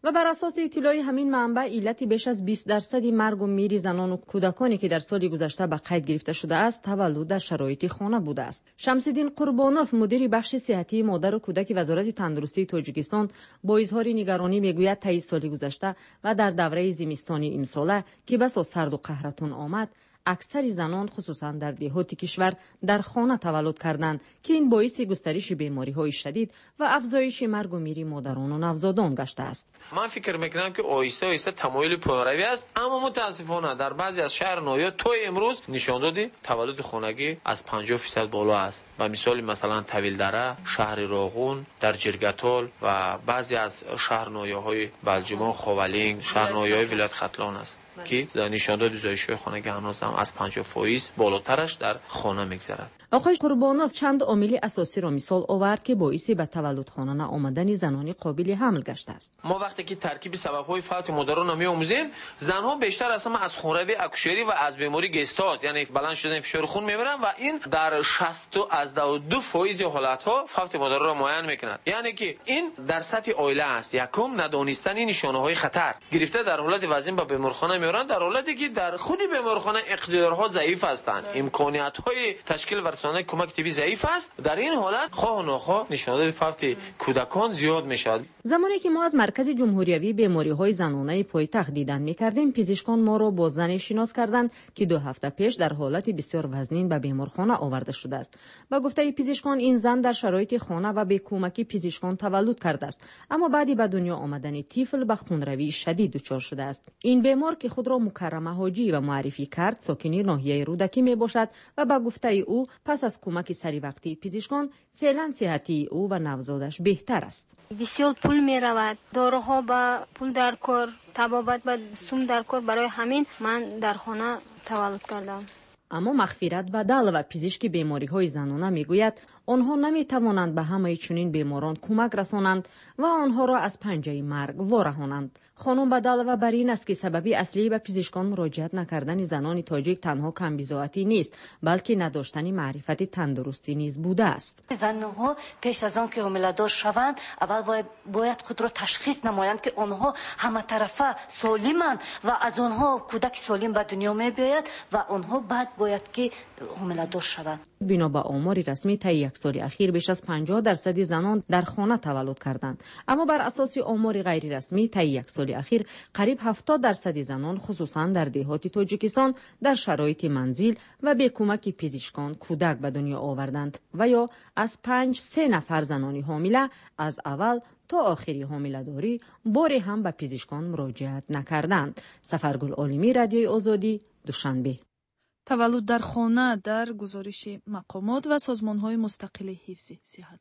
و بر اساس اطلاع همین منبع علت بیش از بیست درصد مرگ و میر زنان و کودکانی که در سال گذشته به قید گرفته شده است تولد در شرایط خانه بوده است. شمس‌الدین قربانوف مدیر بخش صحتی مادر و کودک وزارت تندرستی تاجیکستان با اظهار نگرانی میگوید طی سال گذشته و در دوره زمستانی امساله که بسا سرد و قهرتون آمد اکثر زنان خصوصا در دهات کشور در خانه تولد کردند که این باعث گسترش بیماری‌های شدید و افزایش مرگ و میر مادران و نوزادان گشته است. من فکر میکنم که آهسته آهسته تمایل پایروی است، اما متاسفانه در بعضی از شهر نویا تا امروز نشان داده تولد خانگی از پنجاه درصد بالا است. به مثال مثلا طویلدره، شهر راغون، در جرگتال و بعضی از شهر نویاهای بلجمان، خاولینگ، شهر نویاهای ولایت ختلان است که نشان داده زایش‌های خانگی هنوز هم از پنجاه درصد بالاترش در خانه میگذرد. آقای قربانوف چند عامل اساسی را مثال آورد که باعث به تولدخانه نآمدن زنان قابل حمل گشته است. ما وقتی که ترکیب سبب‌های فوت مادران را می‌آموزیم، زن‌ها بیشتر از همه از خونروی اکوشری و از بیماری گستاژ یعنی بلند شدن فشار خون می‌برن و این در شصت از دو درصد حالت‌ها فوت مادران را معاین می‌کند. یعنی که این در سطح عائله است. یکم ندانستن نشانه‌های خطر گرفته در حالت وزین به بیمارخانه می‌برند، در حالی که در خود بیمارخانه اقتدارها ضعیف هستند، امکانیت‌های تشکیل و رساندن کمک طبی ضعیف است. در این حالت خواه ناخواه نشانات فوت کودکان زیاد می‌شود. زمانی که ما از مرکز جمهوریوی بیماری‌های زنانه پایتخت دیدن می‌کردیم، پزشکان ما را با زنی شناس کردند که دو هفته پیش در حالت بسیار وزنین به بیمارخانه آورده شده است. با گفته پزشکان این زن در شرایط خانه و به کمک پزشکان تولد کرده است، اما بعدی به دنیا آمدن طفل به خونروی شدید دچار شده است. این بیمار که خود را مکرمه حاجی و معرفی کرد ساکن ناحیه رودکی میباشد و با گفته او پس از کمک سری وقتی پزشکان فعلا صحتی او و نوزادش بهتر است. بسیار پول می رود، داروها با پول در کار، طبابت با سوم در کار، برای همین من در خانه تولد کردم. اما مغفرت بدل و پزشک بیماری‌های زنانه میگوید آنها نمیتوانند به همه چنین بیماران کمک رسانند و آنها را از پنجه مرگ وارهانند. خانم بدل و بر این است که سببی اصلی به پزشکان مراجعت نکردن زنان تاجیک تنها کمبزاعتی نیست، بلکه نداشتن معرفت تندرستی نیز بوده است. زنها پیش از آن که حامله‌دار شوند اول باید خود را تشخیص نمایند که آنها همه طرفه سالمند و از آنها کودک سالم به دنیا می‌آید و آنها بعد باید که حامله‌دار شوند. بنا به آمار رسمی طی یک سال اخیر بیش از پنجاه درصد زنان در خانه تولد کردند، اما بر اساس آمار غیر رسمی طی یک سال اخیر قریب هفتاد درصد زنان خصوصا در دهات تاجیکستان در شرایط منزل و به کمک پزشکان کودک به دنیا آوردند و یا از پنج سه نفر زنانی حامله از اول تا آخری حامله داری باری هم به پزشکان مراجعت نکردند. سفرگل عالمی، رادیوی آزادی، دوشنبه. تولد در خانه در گزارش مقامات و سازمان‌های مستقل حفظ صحت.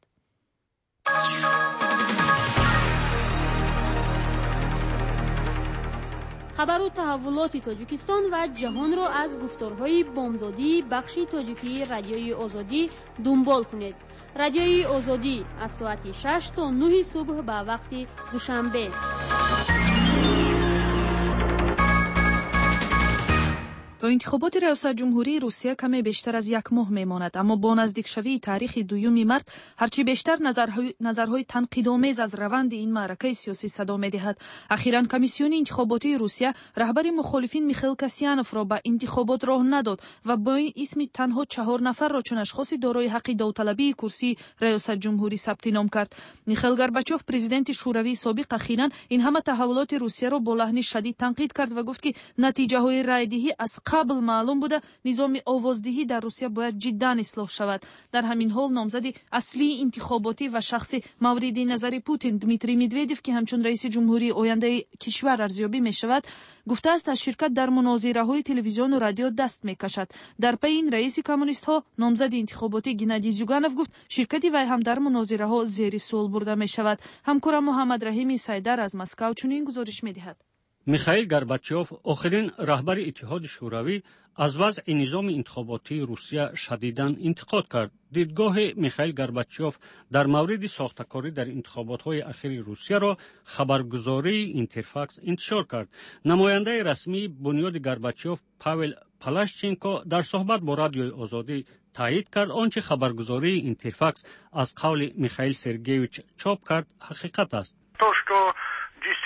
خبر و تحولات تاجیکستان و جهان را از گفتارهای بامدادی بخش تاجیکی رادیوی آزادی دنبال کنید. رادیوی آزادی از ساعت شش تا نه صبح به وقت دوشنبه. تا انتخابات ریاست جمهوری روسیه کمی بیشتر از یک ماه میماند، اما با نزدیکشوی تاریخ دوم مارس هرچی بیشتر نظرهای نظرهای تنقیدآمیز از روند این معرکه سیاسی صدا می‌دهد. اخیراً کمیسیون انتخاباتی روسیه رهبر مخالفین میخائیل کاسیانوف را به انتخابات راه نداد و با این اسم تنها چهار نفر را چون اشخاص دارای حق داوطلبی کرسی ریاست جمهوری ثبت نام کرد. میخائیل گورباچوف پرزیدنت شوروی سابق اخیراً این همه تحولات روسیه را با لحن شدید تنقید کرد و گفت که نتیجه های رایدهی از قبل معلوم بوده نظام آوازدهی در روسیه باید جدا اصلاح شود. در همین حال نامزد اصلی انتخاباتی و شخصی مورد نظر پوتین دمیتری مدودوف که همچون رئیس جمهوری آینده کشور ارزیابی می شود گفته است از شرکت در مناظره های تلویزیون و رادیو دست می کشد. در پی این رئیس کمونیست ها نامزد انتخاباتی گنادی زیوگانوف گفت شرکت وی هم در مناظره ها زیر سوال برده می شود. همکارم محمد رحیمی سایدر از مسکو چنین گزارش می دهد. میخائیل گورباچوف آخرین رهبر اتحاد شوروی از وضع نظام انتخاباتی روسیه شدیداً انتقاد کرد. دیدگاه میخائیل گورباچوف در مورد ساخته‌کاری در انتخابات‌های اخیر روسیه را خبرگزاری اینترفاکس انتشار کرد. نماینده رسمی بنیاد گورباچوف پاول پلاشچنکو در صحبت با رادیوی آزادی تایید کرد آنچه خبرگزاری اینترفاکس از قول میخائیل سرگیویچ چاپ کرد حقیقت است.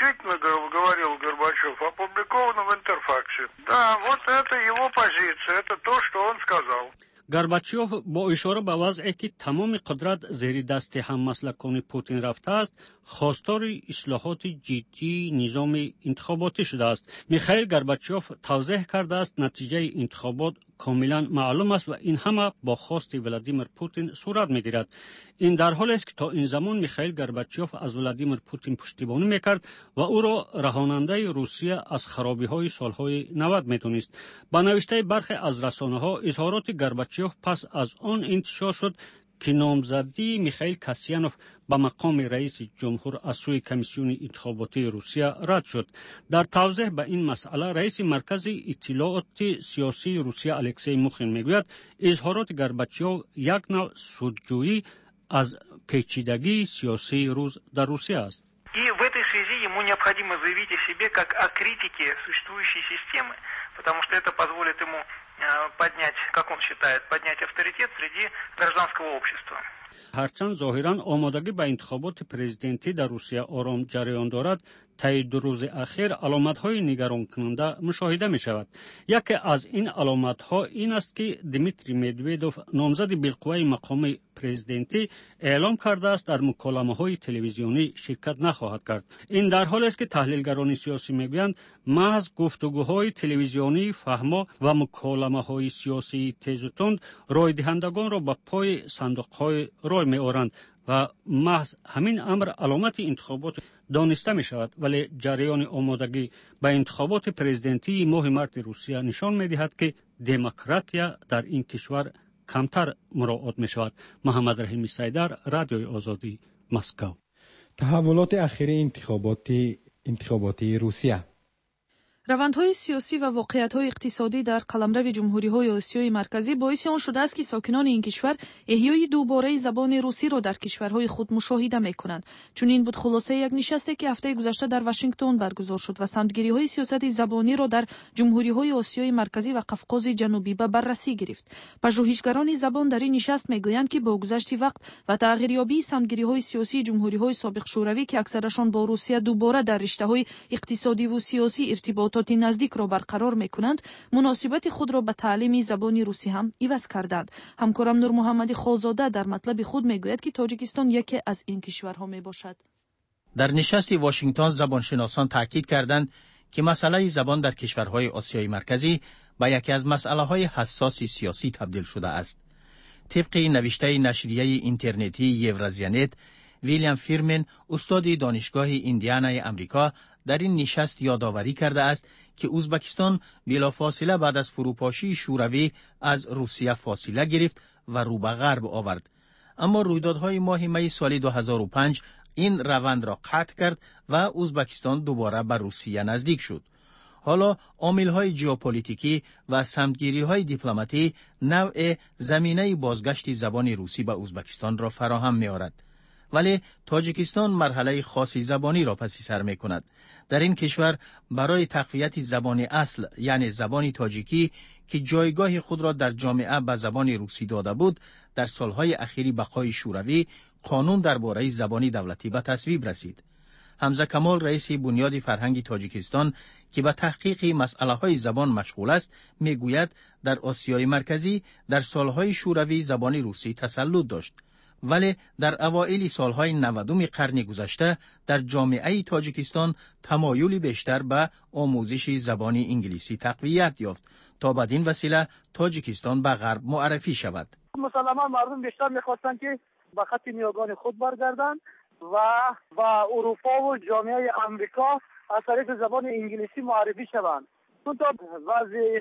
действительно говорил Горбачев, опубликовано в Интерфаксе. Да, вот это его позиция, это то, что он сказал. горбачёв бо ишора ба вазъе ки тамоми қудрат зери дасти ҳаммаслакони Путин рафтааст, хостори ислоҳоти ҷиддии низоми интихоботӣ шудааст. Михаил Горбачёв тавзеҳ кардааст, натиҷаи интихобот комилан маълум аст ва ин ҳама бо хости Владимир Путин сурат мегирад. ин дар ҳоле аст ки то ин замон Михаил Горбачёв аз Владимир Путин пуштибонӣ мекард ва ӯро раҳонандаи Русия аз харобиҳои солҳои навад медонист. ба навиштаи бархе аз расонаҳо изҳороти Горбачёв пас аз он интишор шуд ки номзадии Михаил Касьянов ба мақоми раиси ҷумҳур аз сӯи Комиссиони интихоботии Русия рад шуд. дар тавзеҳ ба ин масъала раиси маркази иттилооти сиёсии Русия Алексей Мухин мегӯяд, изҳороти Горбачёв як навъ судҷӯӣ аз печидагии сиёсии рӯз дар Русия аст. И в этой связи ему необходимо заявить о себе как о критике существующей системы, потому что это позволит ему поднять, как он считает, поднять авторитет среди гражданского общества. ҳарчанд зоҳиран омодагӣ ба интихоботи президентӣ дар Русия ором ҷараён дорад, таи ду рӯзи ахир аломатҳои нигаронкунанда мушоҳида мешавад. яке аз ин аломатҳо ин аст ки Дмитрий Медведов, номзади билқувваи мақоми президентӣ, эълон кардааст дар муколамаҳои телевизионӣ ширкат нахоҳад кард. ин дар ҳоле аст ки таҳлилгарони сиёсӣ мегӯянд, маҳз гуфтугӯҳои телевизионии фаҳмо ва муколамаҳои сиёсии тезутунд ройдиҳандагонро ба пои сандуқҳои рой меоранд ва маҳз ҳамин амр аломати интихобот дониста мешавад, вале ҷараёни омодагӣ ба интихоботи президентии моҳи марти Русия нишон медиҳад ки демократия дар ин кишвар камтар муроот мешавад. Муҳаммад Раҳими Сайдар, Радиои Озодӣ, Москав. таҳаввулоти ахирии интихоботи интихоботии Русия. равандҳои сиёсӣ ва воқеиятҳои иқтисодӣ дар қаламрави ҷумҳуриҳои Осиёи марказӣ боиси он шудааст, ки сокинони ин кишвар эҳёи дубораи забони русиро дар кишварҳои худ мушоҳида мекунанд. Чунин буд хулосаи як нишасте, ки ҳафтаи гузашта дар Вашингтон баргузор шуд ва самтгириҳои сиёсати забониро дар ҷумҳуриҳои Осиёи марказӣ ва Қавқози ҷанубӣ ба баррасӣ гирифт. пажӯҳишгарони забон дар ин нишаст мегӯянд, ки бо гузашти вақт ва тағйирёбии самтгириҳои сиёсии ҷумҳуриҳои собиқ шӯравӣ, ки аксарашон бо Русия дубора дар риштаҳои иқтисодиву сиёсӣ иртибот ارتباطات نزدیک را برقرار می‌کنند، مناسبت خود را به تعلیم زبان روسی هم عوض کردند. همکارم نور محمدی خالزاده در مطلب خود میگوید که تاجیکستان یکی از این کشورها میباشد. در نشست واشنگتن زبانشناسان تاکید کردند که مسئله زبان در کشورهای آسیای مرکزی به یکی از مسئله‌های حساس سیاسی تبدیل شده است. طبق نوشته نشریه اینترنتی یورازیانت، ویلیام فیرمن، استاد دانشگاه ایندیانای امریکا، در این نشست یادآوری کرده است که ازبکستان بلافاصله بعد از فروپاشی شوروی از روسیه فاصله گرفت و رو به غرب آورد. اما رویدادهای ماه می سال دو هزار و پنج این روند را قطع کرد و ازبکستان دوباره به روسیه نزدیک شد. حالا عامل‌های ژئوپلیتیکی و سمتگیری‌های دیپلماتی نوع زمینه بازگشت زبان روسی به ازبکستان را فراهم می‌آورد. ولی تاجیکستان مرحله خاصی زبانی را پس سر می‌کند. در این کشور برای تقویت زبان اصل یعنی زبان تاجیکی که جایگاه خود را در جامعه به زبان روسی داده بود، در سالهای اخیر بقای شوروی قانون درباره زبان دولتی به تصویب رسید. حمزه کمال، رئیس بنیاد فرهنگ تاجیکستان که به تحقیق مسئله‌های زبان مشغول است، میگوید در آسیای مرکزی در سالهای شوروی زبان روسی تسلط داشت، ولی در اوایل سالهای نودم قرن گذشته در جامعه تاجیکستان تمایلی بیشتر به آموزش زبان انگلیسی تقویت یافت تا بدین وسیله تاجیکستان به غرب معرفی شود. مسلما مردم بیشتر می‌خواستند که به خط نیاگان خود برگردند و و اروپا و جامعه آمریکا از طریق زبان انگلیسی معرفی شوند. چون تا وضع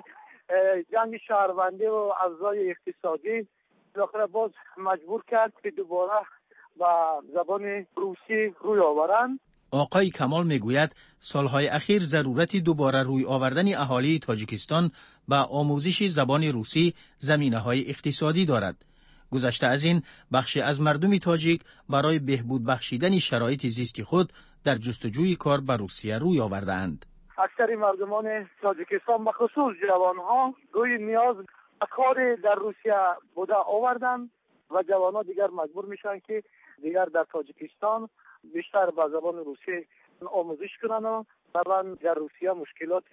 جنگ شهروندی و اوضاع اقتصادی بالاخره باز مجبور کرد که دوباره با زبان روسی روی آورند. آقای کمال میگوید سالهای اخیر ضرورت دوباره روی آوردن اهالی تاجیکستان به آموزش زبان روسی زمینه‌های اقتصادی دارد. گذشته از این بخشی از مردم تاجیک برای بهبود بخشیدن شرایط زیستی خود در جستجوی کار به روسیه روی آوردند. اکثر مردمان تاجیکستان بخصوص جوانها روی نیاز کار در روسیه بوده آوردن و جوانها دیگر مجبور میشن که دیگر در تاجیکستان بیشتر با زبان روسی آموزش کنن و طبعا در روسیه مشکلات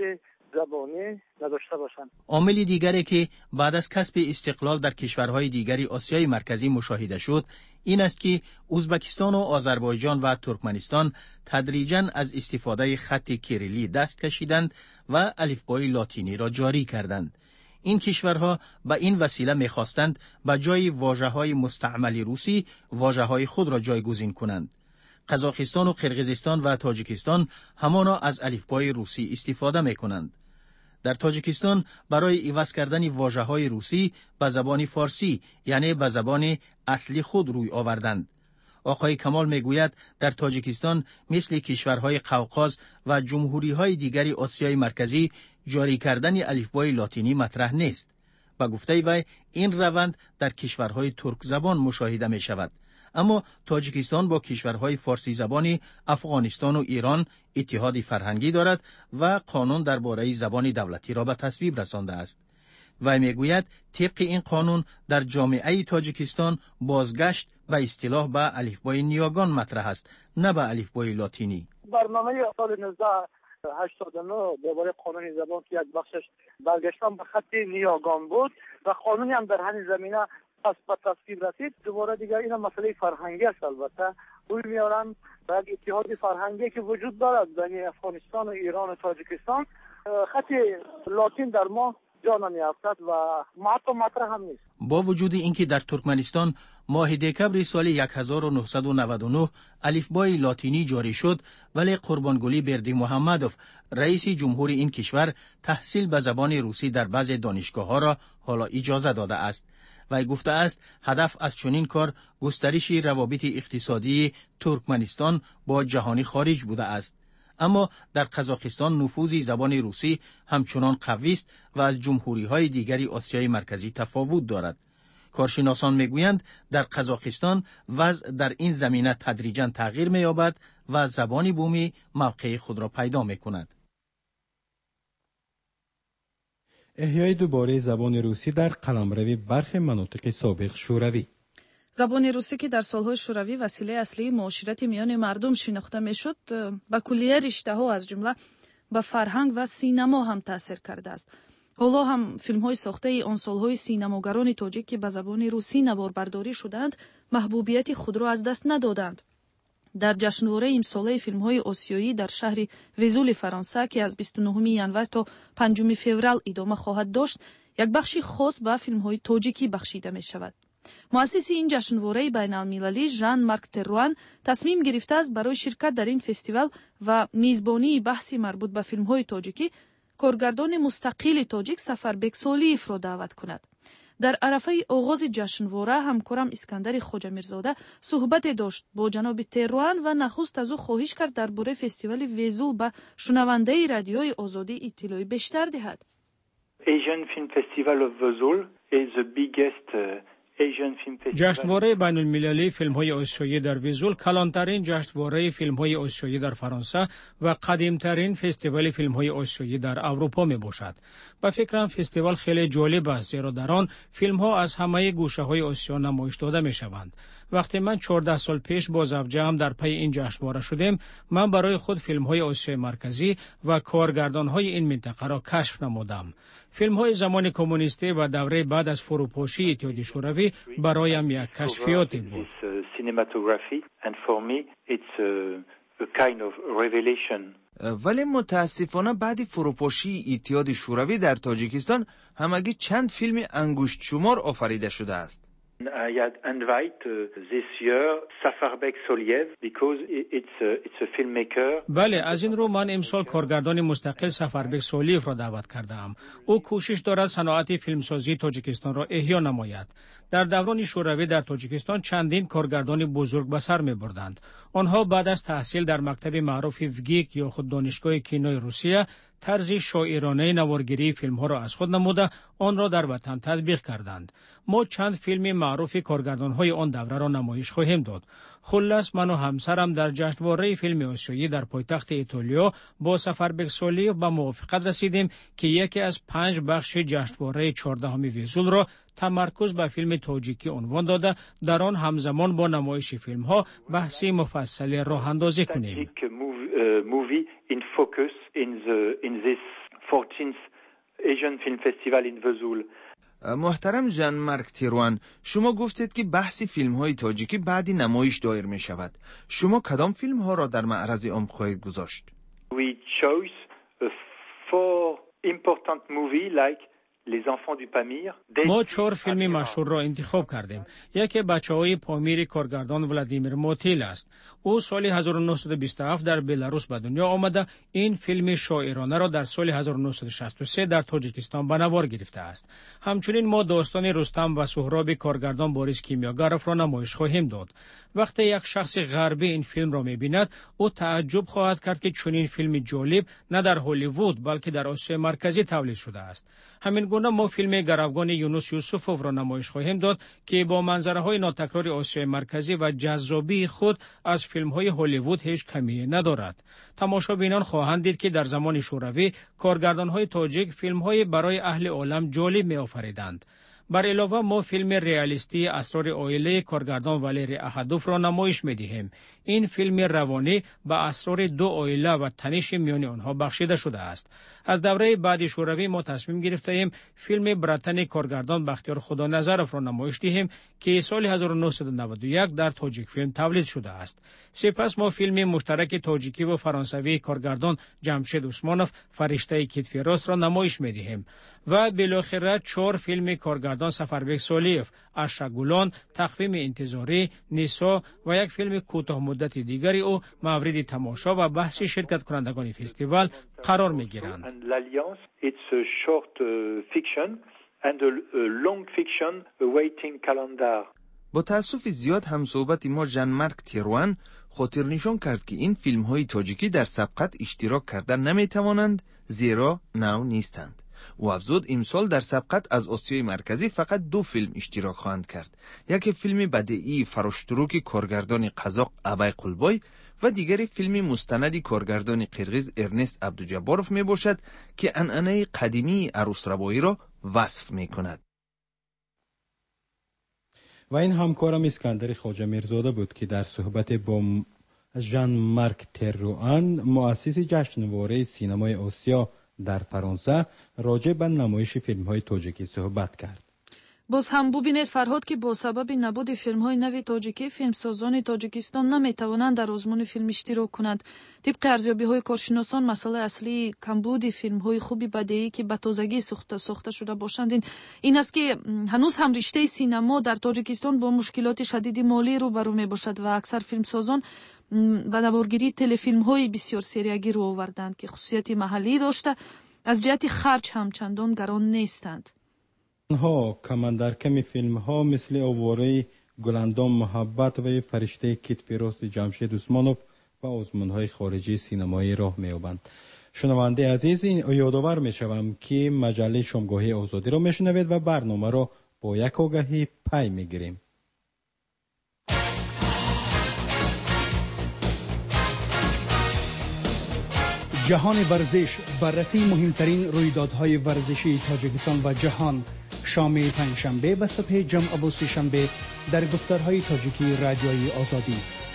زبانی نداشته باشند. عامل دیگری که بعد از کسب استقلال در کشورهای دیگری آسیای مرکزی مشاهده شد این است که ازبکستان و آذربایجان و ترکمنستان تدریجاً از استفاده خط کیریلی دست کشیدند و الفبای لاتینی را جاری کردند. این کشورها به این وسیله می‌خواستند به جای واژه‌های مستعمل روسی واژه‌های خود را جایگزین کنند. قزاقستان و قرقیزستان و تاجیکستان همانا از الفبای روسی استفاده می‌کنند. در تاجیکستان برای عوض کردن واژه‌های روسی به زبان فارسی یعنی به زبان اصلی خود روی آوردند. آقای کمال میگوید در تاجیکستان مثل کشورهای قوقاز و جمهوری‌های دیگری آسیای مرکزی جاری کردن الفبای لاتینی مطرح نیست. با گفته وی این روند در کشورهای ترک زبان مشاهده می شود. اما تاجیکستان با کشورهای فارسی زبانی افغانستان و ایران اتحادی فرهنگی دارد و قانون درباره زبان دولتی را به تصویب رسانده است. و میگوید طبق این قانون در جامعه تاجیکستان بازگشت به اصطلاح به الفبای نیاگان مطرح است نه به الفبای لاتینی. برنامه سال نوزده هشتاد و نه درباره قانون زبان که یک بخشش برگشتن به خط نیاگان بود و قانونی هم در همین زمینه پس به تصویب رسید. دوباره دیگر این مسئله فرهنگی است. البته روی میارن به یک اتحاد فرهنگی که وجود دارد بین افغانستان و ایران و تاجیکستان. خط لاتین در ما جا نمیافتد و حتی مطرح هم نیست. با وجود اینکه در ترکمنستان ماه دکبر سال هزار و نهصد و نود و نه الفبای لاتینی جاری شد، ولی قربانگلی بردی محمدوف رئیس جمهور این کشور تحصیل به زبان روسی در بعض دانشگاه‌ها را حالا اجازه داده است. وی گفته است هدف از چنین کار گسترش روابط اقتصادی ترکمنستان با جهانی خارج بوده است. اما در قزاقستان نفوذ زبان روسی همچنان قوی است و از جمهوری‌های دیگری آسیای مرکزی تفاوت دارد. کارشناسان میگویند در قزاقستان وضع در این زمینه تدریجاً تغییر می‌یابد و زبان بومی موقع خود را پیدا می‌کند. احیای دوباره زبان روسی در قلمرو برخی مناطق سابق شوروی. زبان روسی که در سالهای شوروی وسیله اصلی معاشرت میان مردم شناخته میشد، به کلیه رشته‌ها از جمله به فرهنگ و سینما هم تاثیر کرده است. حالا هم فیلم‌های ساخته آن سال‌های سینماگران تاجیک که به زبان روسی نواربرداری شدند، محبوبیت خود را از دست ندادند. در جشنواره امساله فیلم‌های آسیایی در شهر وزول فرانسه که از بیست و نهم ژانویه تا پنجم فوریه ادامه خواهد داشت، یک بخش خاص به فیلم‌های تاجیکی بخشیده می‌شود. مؤسس این جشنواره بین‌المللی ژان مارک تروان تصمیم گرفته است برای شرکت در این فستیوال و میزبانی بحثی مربوط به فیلم‌های تاجیکی کارگردان مستقل تاجیک سفربک سولیف را دعوت کند. در عرفه آغاز جشنواره همکارم اسکندر خواجه میرزاده صحبت داشت با جناب تروان و نخست از او خواهش کرد درباره فستیوال وزول به شنونده رادیوی آزادی اطلاع بیشتر دهد. Asian Film Festival of Vesoul is the biggest جشنواره بین المللی فیلم های آسیایی در وزول کلانترین جشنواره فیلم های آسیایی در فرانسه و قدیمترین فستیوال فیلم های آسیایی در اروپا می باشد. با فکرم فستیوال خیلی جالب است زیرا در آن فیلم ها از همه گوشه های آسیا نمایش داده می شوند. وقتی من چهارده سال پیش با زوجه هم در پی این جشنواره شدیم، من برای خود فیلم های آسیای مرکزی و کارگردان های این منطقه را کشف نمودم. فیلم های زمان کمونیستی و دوره بعد از فروپاشی اتحادیه شوروی برایم یک کشفیاتی بود. ولی متاسفانه بعد فروپاشی اتحاد شوروی در تاجیکستان همگی چند فیلم انگشت شمار آفریده شده است. I had invite uh, this year Safarberk Soliev because it's a, it's a filmmaker. بله، از این رو من امسال کارگردان مستقل سفربک سولیف را دعوت کردم. او کوشش دارد صنعت فیلمسازی تاجیکستان را احیا نماید. در دوران شوروی در تاجیکستان چندین کارگردان بزرگ به سر می‌بردند. آنها بعد از تحصیل در مکتب معروف وگیک یا خود دانشگاه کینوی روسیه طرز شاعرانه نوارگیری فیلم‌ها را از خود نموده آن را در وطن تطبیق کردند. ما چند فیلم معروف کارگردان‌های آن دوره را نمایش خواهیم داد. خلاص من و همسرم در جشنواره فیلم آسیایی در پایتخت ایتالیا با سفربک سولیف به موافقت رسیدیم که یکی از پنج بخش جشنواره چهاردهم وزول را تمرکز به فیلم تاجیکی عنوان داده در آن همزمان با نمایش فیلم‌ها بحثی مفصل راه اندازی کنیم. uh, movie in focus in the in this fourteenth Asian Film Festival in Vesoul. محترم ژان مارک تیروان، شما گفتید که بحث فیلم های تاجیکی بعدی نمایش دایر می شود. شما کدام فیلم ها را در معرض عام خواهید گذاشت؟ We chose a four important movie like Les Enfants du Pamir. ما چهار فیلم مشهور را انتخاب کردیم. یکی بچه‌های پامیر کارگردان ولادیمیر موتیل است. او سال هزار و نهصد و بیست و هفت در بلاروس به دنیا آمده. این فیلم شاعرانه را در سال هزار و نهصد و شصت و سه در تاجیکستان به نوار گرفته است. همچنین ما داستان رستم و سهراب کارگردان بوریس کیمیاگرف را نمایش خواهیم داد. وقتی یک شخص غربی این فیلم را می‌بیند، او تعجب خواهد کرد که چنین فیلم جالب نه در هالیوود بلکه در آسیای مرکزی تولید شده است. همین گونه ما فیلم گروگان یونس یوسفوف را نمایش خواهیم داد که با منظره‌های ناتکرار آسیای مرکزی و جذابی خود از فیلم‌های هالیوود هیچ کمی ندارد. تماشابینان خواهند دید که در زمان شوروی کارگردان‌های تاجیک فیلم‌های برای اهل عالم جالب می‌آفریدند. بر علاوه ما فیلم ریالیستی اسرار عائله کارگردان والری احدوف را نمایش می‌دهیم. این فیلم روانی به اسرار دو عائله و تنش میان آنها بخشیده شده است. از دوره بعد شوروی ما تصمیم گرفتیم فیلم برتن کارگردان بختیار خدا نظرف را نمایش دهیم که سال هزار و نهصد و نود و یک در تاجیک فیلم تولید شده است. سپس ما فیلم مشترک تاجیکی و فرانسوی کارگردان جمشید عثمانوف فرشته کتف راست را نمایش می‌دهیم و بالاخره چهار فیلم کارگردان سفربک سالیف، اشکگولان، تقویم انتظاری، نیسا و یک فیلم کوتاه مدت دیگری او مورد تماشا و بحث شرکت کنندگان فستیوال قرار می‌گیرند. L'Alliance, it's a short uh, fiction and a, a long fiction awaiting calendar. با تأسف زیاد هم صحبت ما ژان مارک تیروان خاطر نشان کرد که این فیلم های تاجیکی در سبقت اشتراک کردن نمی توانند زیرا نو نیستند. و افزود امسال در سبقت از آسیای مرکزی فقط دو فیلم اشتراک خواهند کرد. یکی فیلم بدیعی فراشتروک کارگردان قزاق ابای قلبای و دیگری فیلم مستندی کارگردان قرغیز ارنست عبدوجبارف می باشد که عنعنه قدیمی عروس روایی را وصف می کند. و این همکارم اسکندر خواجه میرزاده بود که در صحبت با ژان مارک تیروان مؤسس جشنواره سینمای آسیا در فرانسه راجع به نمایش فیلم‌های تاجیکی صحبت کرد. باز هم ببینید فرهاد که با سبب نبود فیلم‌های نو تاجیکی فیلمسازان تاجیکستان نمی‌توانند در آزمون فیلم اشتراک کنند. طبق ارزیابی‌های کارشناسان مسئله اصلی کمبود فیلم‌های خوبی بدیعی که به تازگی ساخته ساخته شده باشند این است که هنوز هم رشته سینما در تاجیکستان با مشکلات شدید مالی روبرو می‌باشد و اکثر فیلمسازان به نوارگیری تلفیلم‌های بسیار سریعی رو آوردند که خصوصیت محلی داشته از جهت خرج هم چندان گران نیستند. ها کماندر کمی فیلم ها مثل آواره گلندام محبت و فرشته کتف راست جمشید عثمانوف و آزمون های خارجی سینمایی راه می‌یابند. شنونده عزیز، این یادآور می‌شوم که مجله شامگاهی آزادی را میشنوید و برنامه را با یک آگهی پی میگیریم. جهان ورزش، بررسی مهمترین رویدادهای ورزشی تاجیکستان و جهان، شام پنجشنبه و صبح جمعه و سه‌شنبه در گفتارهای تاجیکی رادیوی آزادی.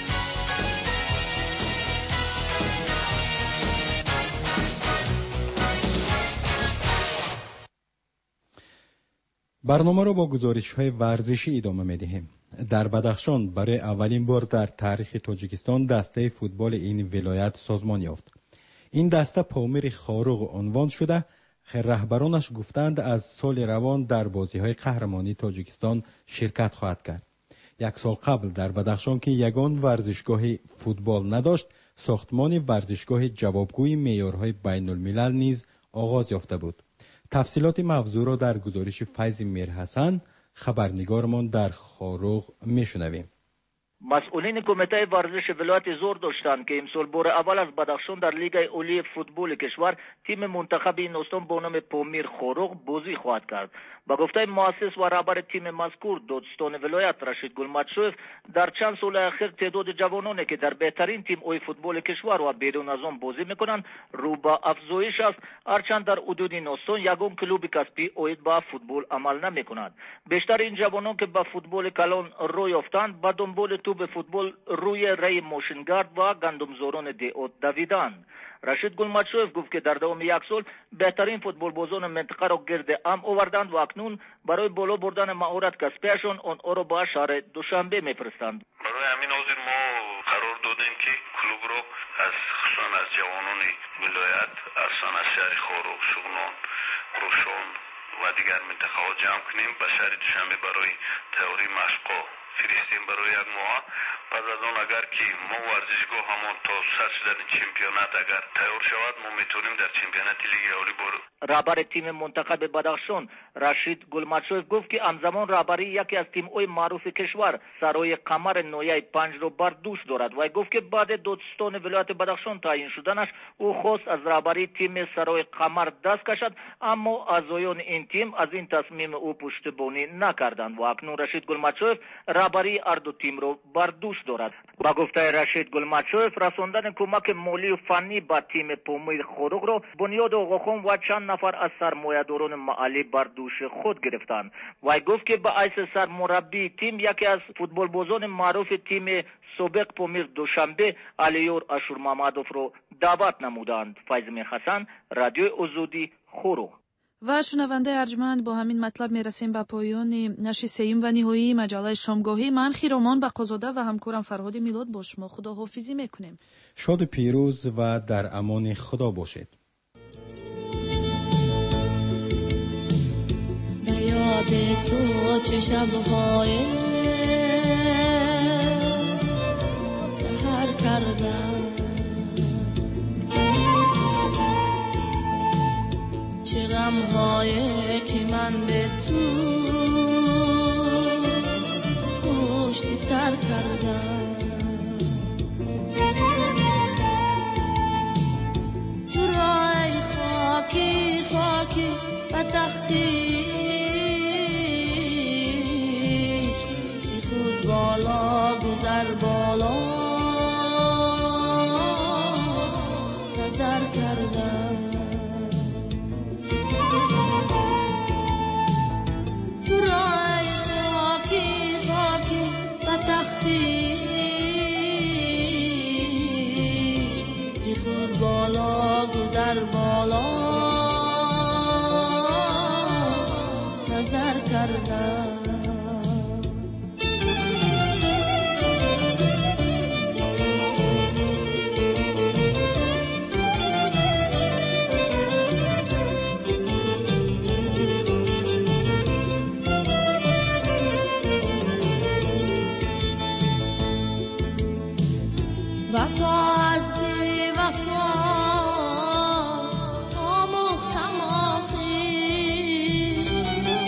برنامه را با گزارش‌های ورزشی ادامه می‌دهیم. در بدخشان برای اولین بار در تاریخ تاجیکستان دسته فوتبال این ولایت سازمان یافت. این دسته پامیر خاروق عنوان شده، رهبرانش گفتند از سال روان در بازی‌های قهرمانی تاجیکستان شرکت خواهد کرد. یک سال قبل در بدخشان که یگان ورزشگاه فوتبال نداشت، ساختمان ورزشگاه جوابگوی معیارهای بین الملل نیز آغاز یافته بود. تفصیلات موضوع را در گزارش فیض میرحسن خبرنگارمان در خاروق میشنویم. مسئولین کمیته ورزش ولایت زور داشتند که امسال بار اول از بدخشان در لیگ عالی فوتبال کشور تیم منتخب این استان با نام پامیر خاروق بازی خواهد کرد. با گفته مؤسس و رهبر تیم مذکور دادستان ولایت رشید گلمتشوف، در چند سال اخیر تعداد جوانانی که در بهترین تیم اوی فوتبال کشور و بیرون از آن بازی میکنند رو به افزایش است، هرچند در حدود این استان یگان کلوب کسبی اوید به فوتبال عمل نمیکند. بیشتر این جوانان که به فوتبال کلان روی یافتند به دنبال توپ کلوب فوتبال روی ری موشنگارد و گندمزاران دیوت دویدند. رشید گلمچوف گفت که در دوام یک سال بهترین فوتبال بازان منطقه را گرد هم آوردند و اکنون برای بالا بردن مهارت کسبیشان آنها را به شهر دوشنبه میفرستند. برای همین حاضر ما قرار دادیم که کلوب را از خصوصا از جوانان ولایت از شهر خاروق، شغنان، روشان و دیگر منطقه ها جمع کنیم به شهر دوشنبه برای تئوری مشقا فرستیم برای یک ماه. پس از آن اگر که ما ورزشگاه همان تا سر شدن چمپیونات اگر تیار شود ما میتونیم در چمپیونات لیگ اولی برو. رهبر تیم منتخب بدخشان رشید گلمچوف گفت که همزمان رهبری یکی از تیم‌های معروف کشور سرای قمر نویه پنج رو بر دوش دارد و گفت که بعد دادستان ولایت بدخشان تعیین شدنش او خواست از رهبری تیم سرای قمر دست کشد، اما اعضایان این تیم از این تصمیم او پشتیبانی نکردند و اکنون رشید گلمچوف رهبری هر دو تیم رو بر دوش دارد. با گفته رشید گلمچوف رساندن کمک مالی و فنی به تیم پامیر خاروق را بنیاد آقاخان و چند نفر از سرمایه‌داران محلی بر دوش خود گرفتند و گفت که به حیث سرمربی تیم یکی از فوتبال بازان معروف تیم سابق پامیر دوشنبه علیور اشور محمدوف را دعوت نمودند. فیض حسن، رادیو آزادی، خاروق. و شنونده ارجمند، با همین مطلب میرسیم به پایان نشر سیوم و نهایی مجله شامگاهی. من خیرومان بقازاده و همکارم فرهاد میلاد با شما خداحافظی میکنیم. شاد و پیروز و در امان خدا باشید. به یاد تو چه شب‌های سحر کردم، چه غم‌هایی که من به تو پشت سر کردم. تو رای خاکی خاکی و تختیش زی خود بالا گذر بالا نظر کردم. تو رای خاکی خاکی و تختیش زی خود بالا گذر بالا نظر کردم. وفا از بی وفا آموختم آخی،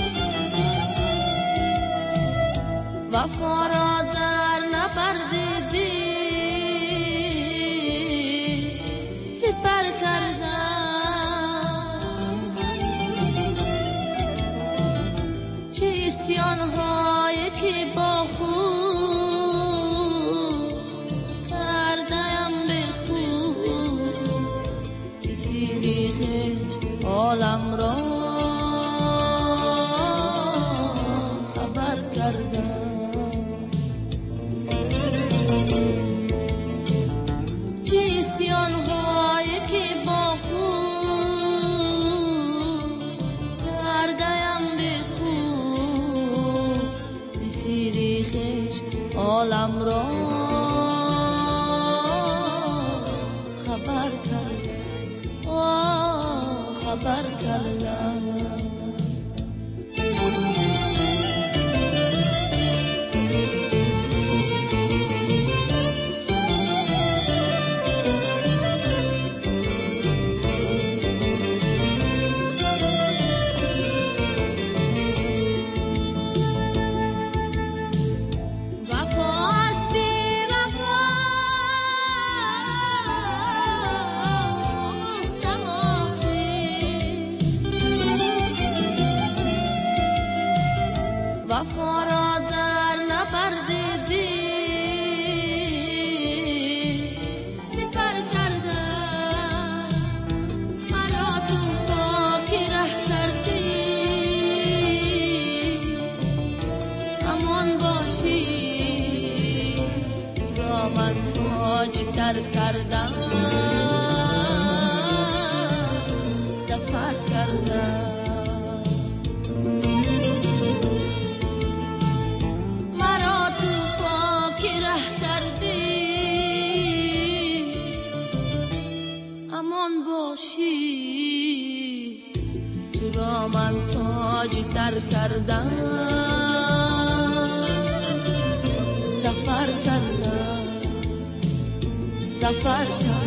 وفا را در نبردیدی سپر کردم. چه اسیان‌هایی که با خود عالم را خبر کردم. چه اسیان‌هایی که با خود کردم به خود زی سیری خویش عالم را خبر کردم، خبر کردم. وفا را در نبردیدی سپر کردم. مرا تو خاکی ره کردی امان باشی سر کردم زفر کردم مرا تو خاک ره کردی امان باشی تو را من تاج سر کردم زفر کردم زفر کردم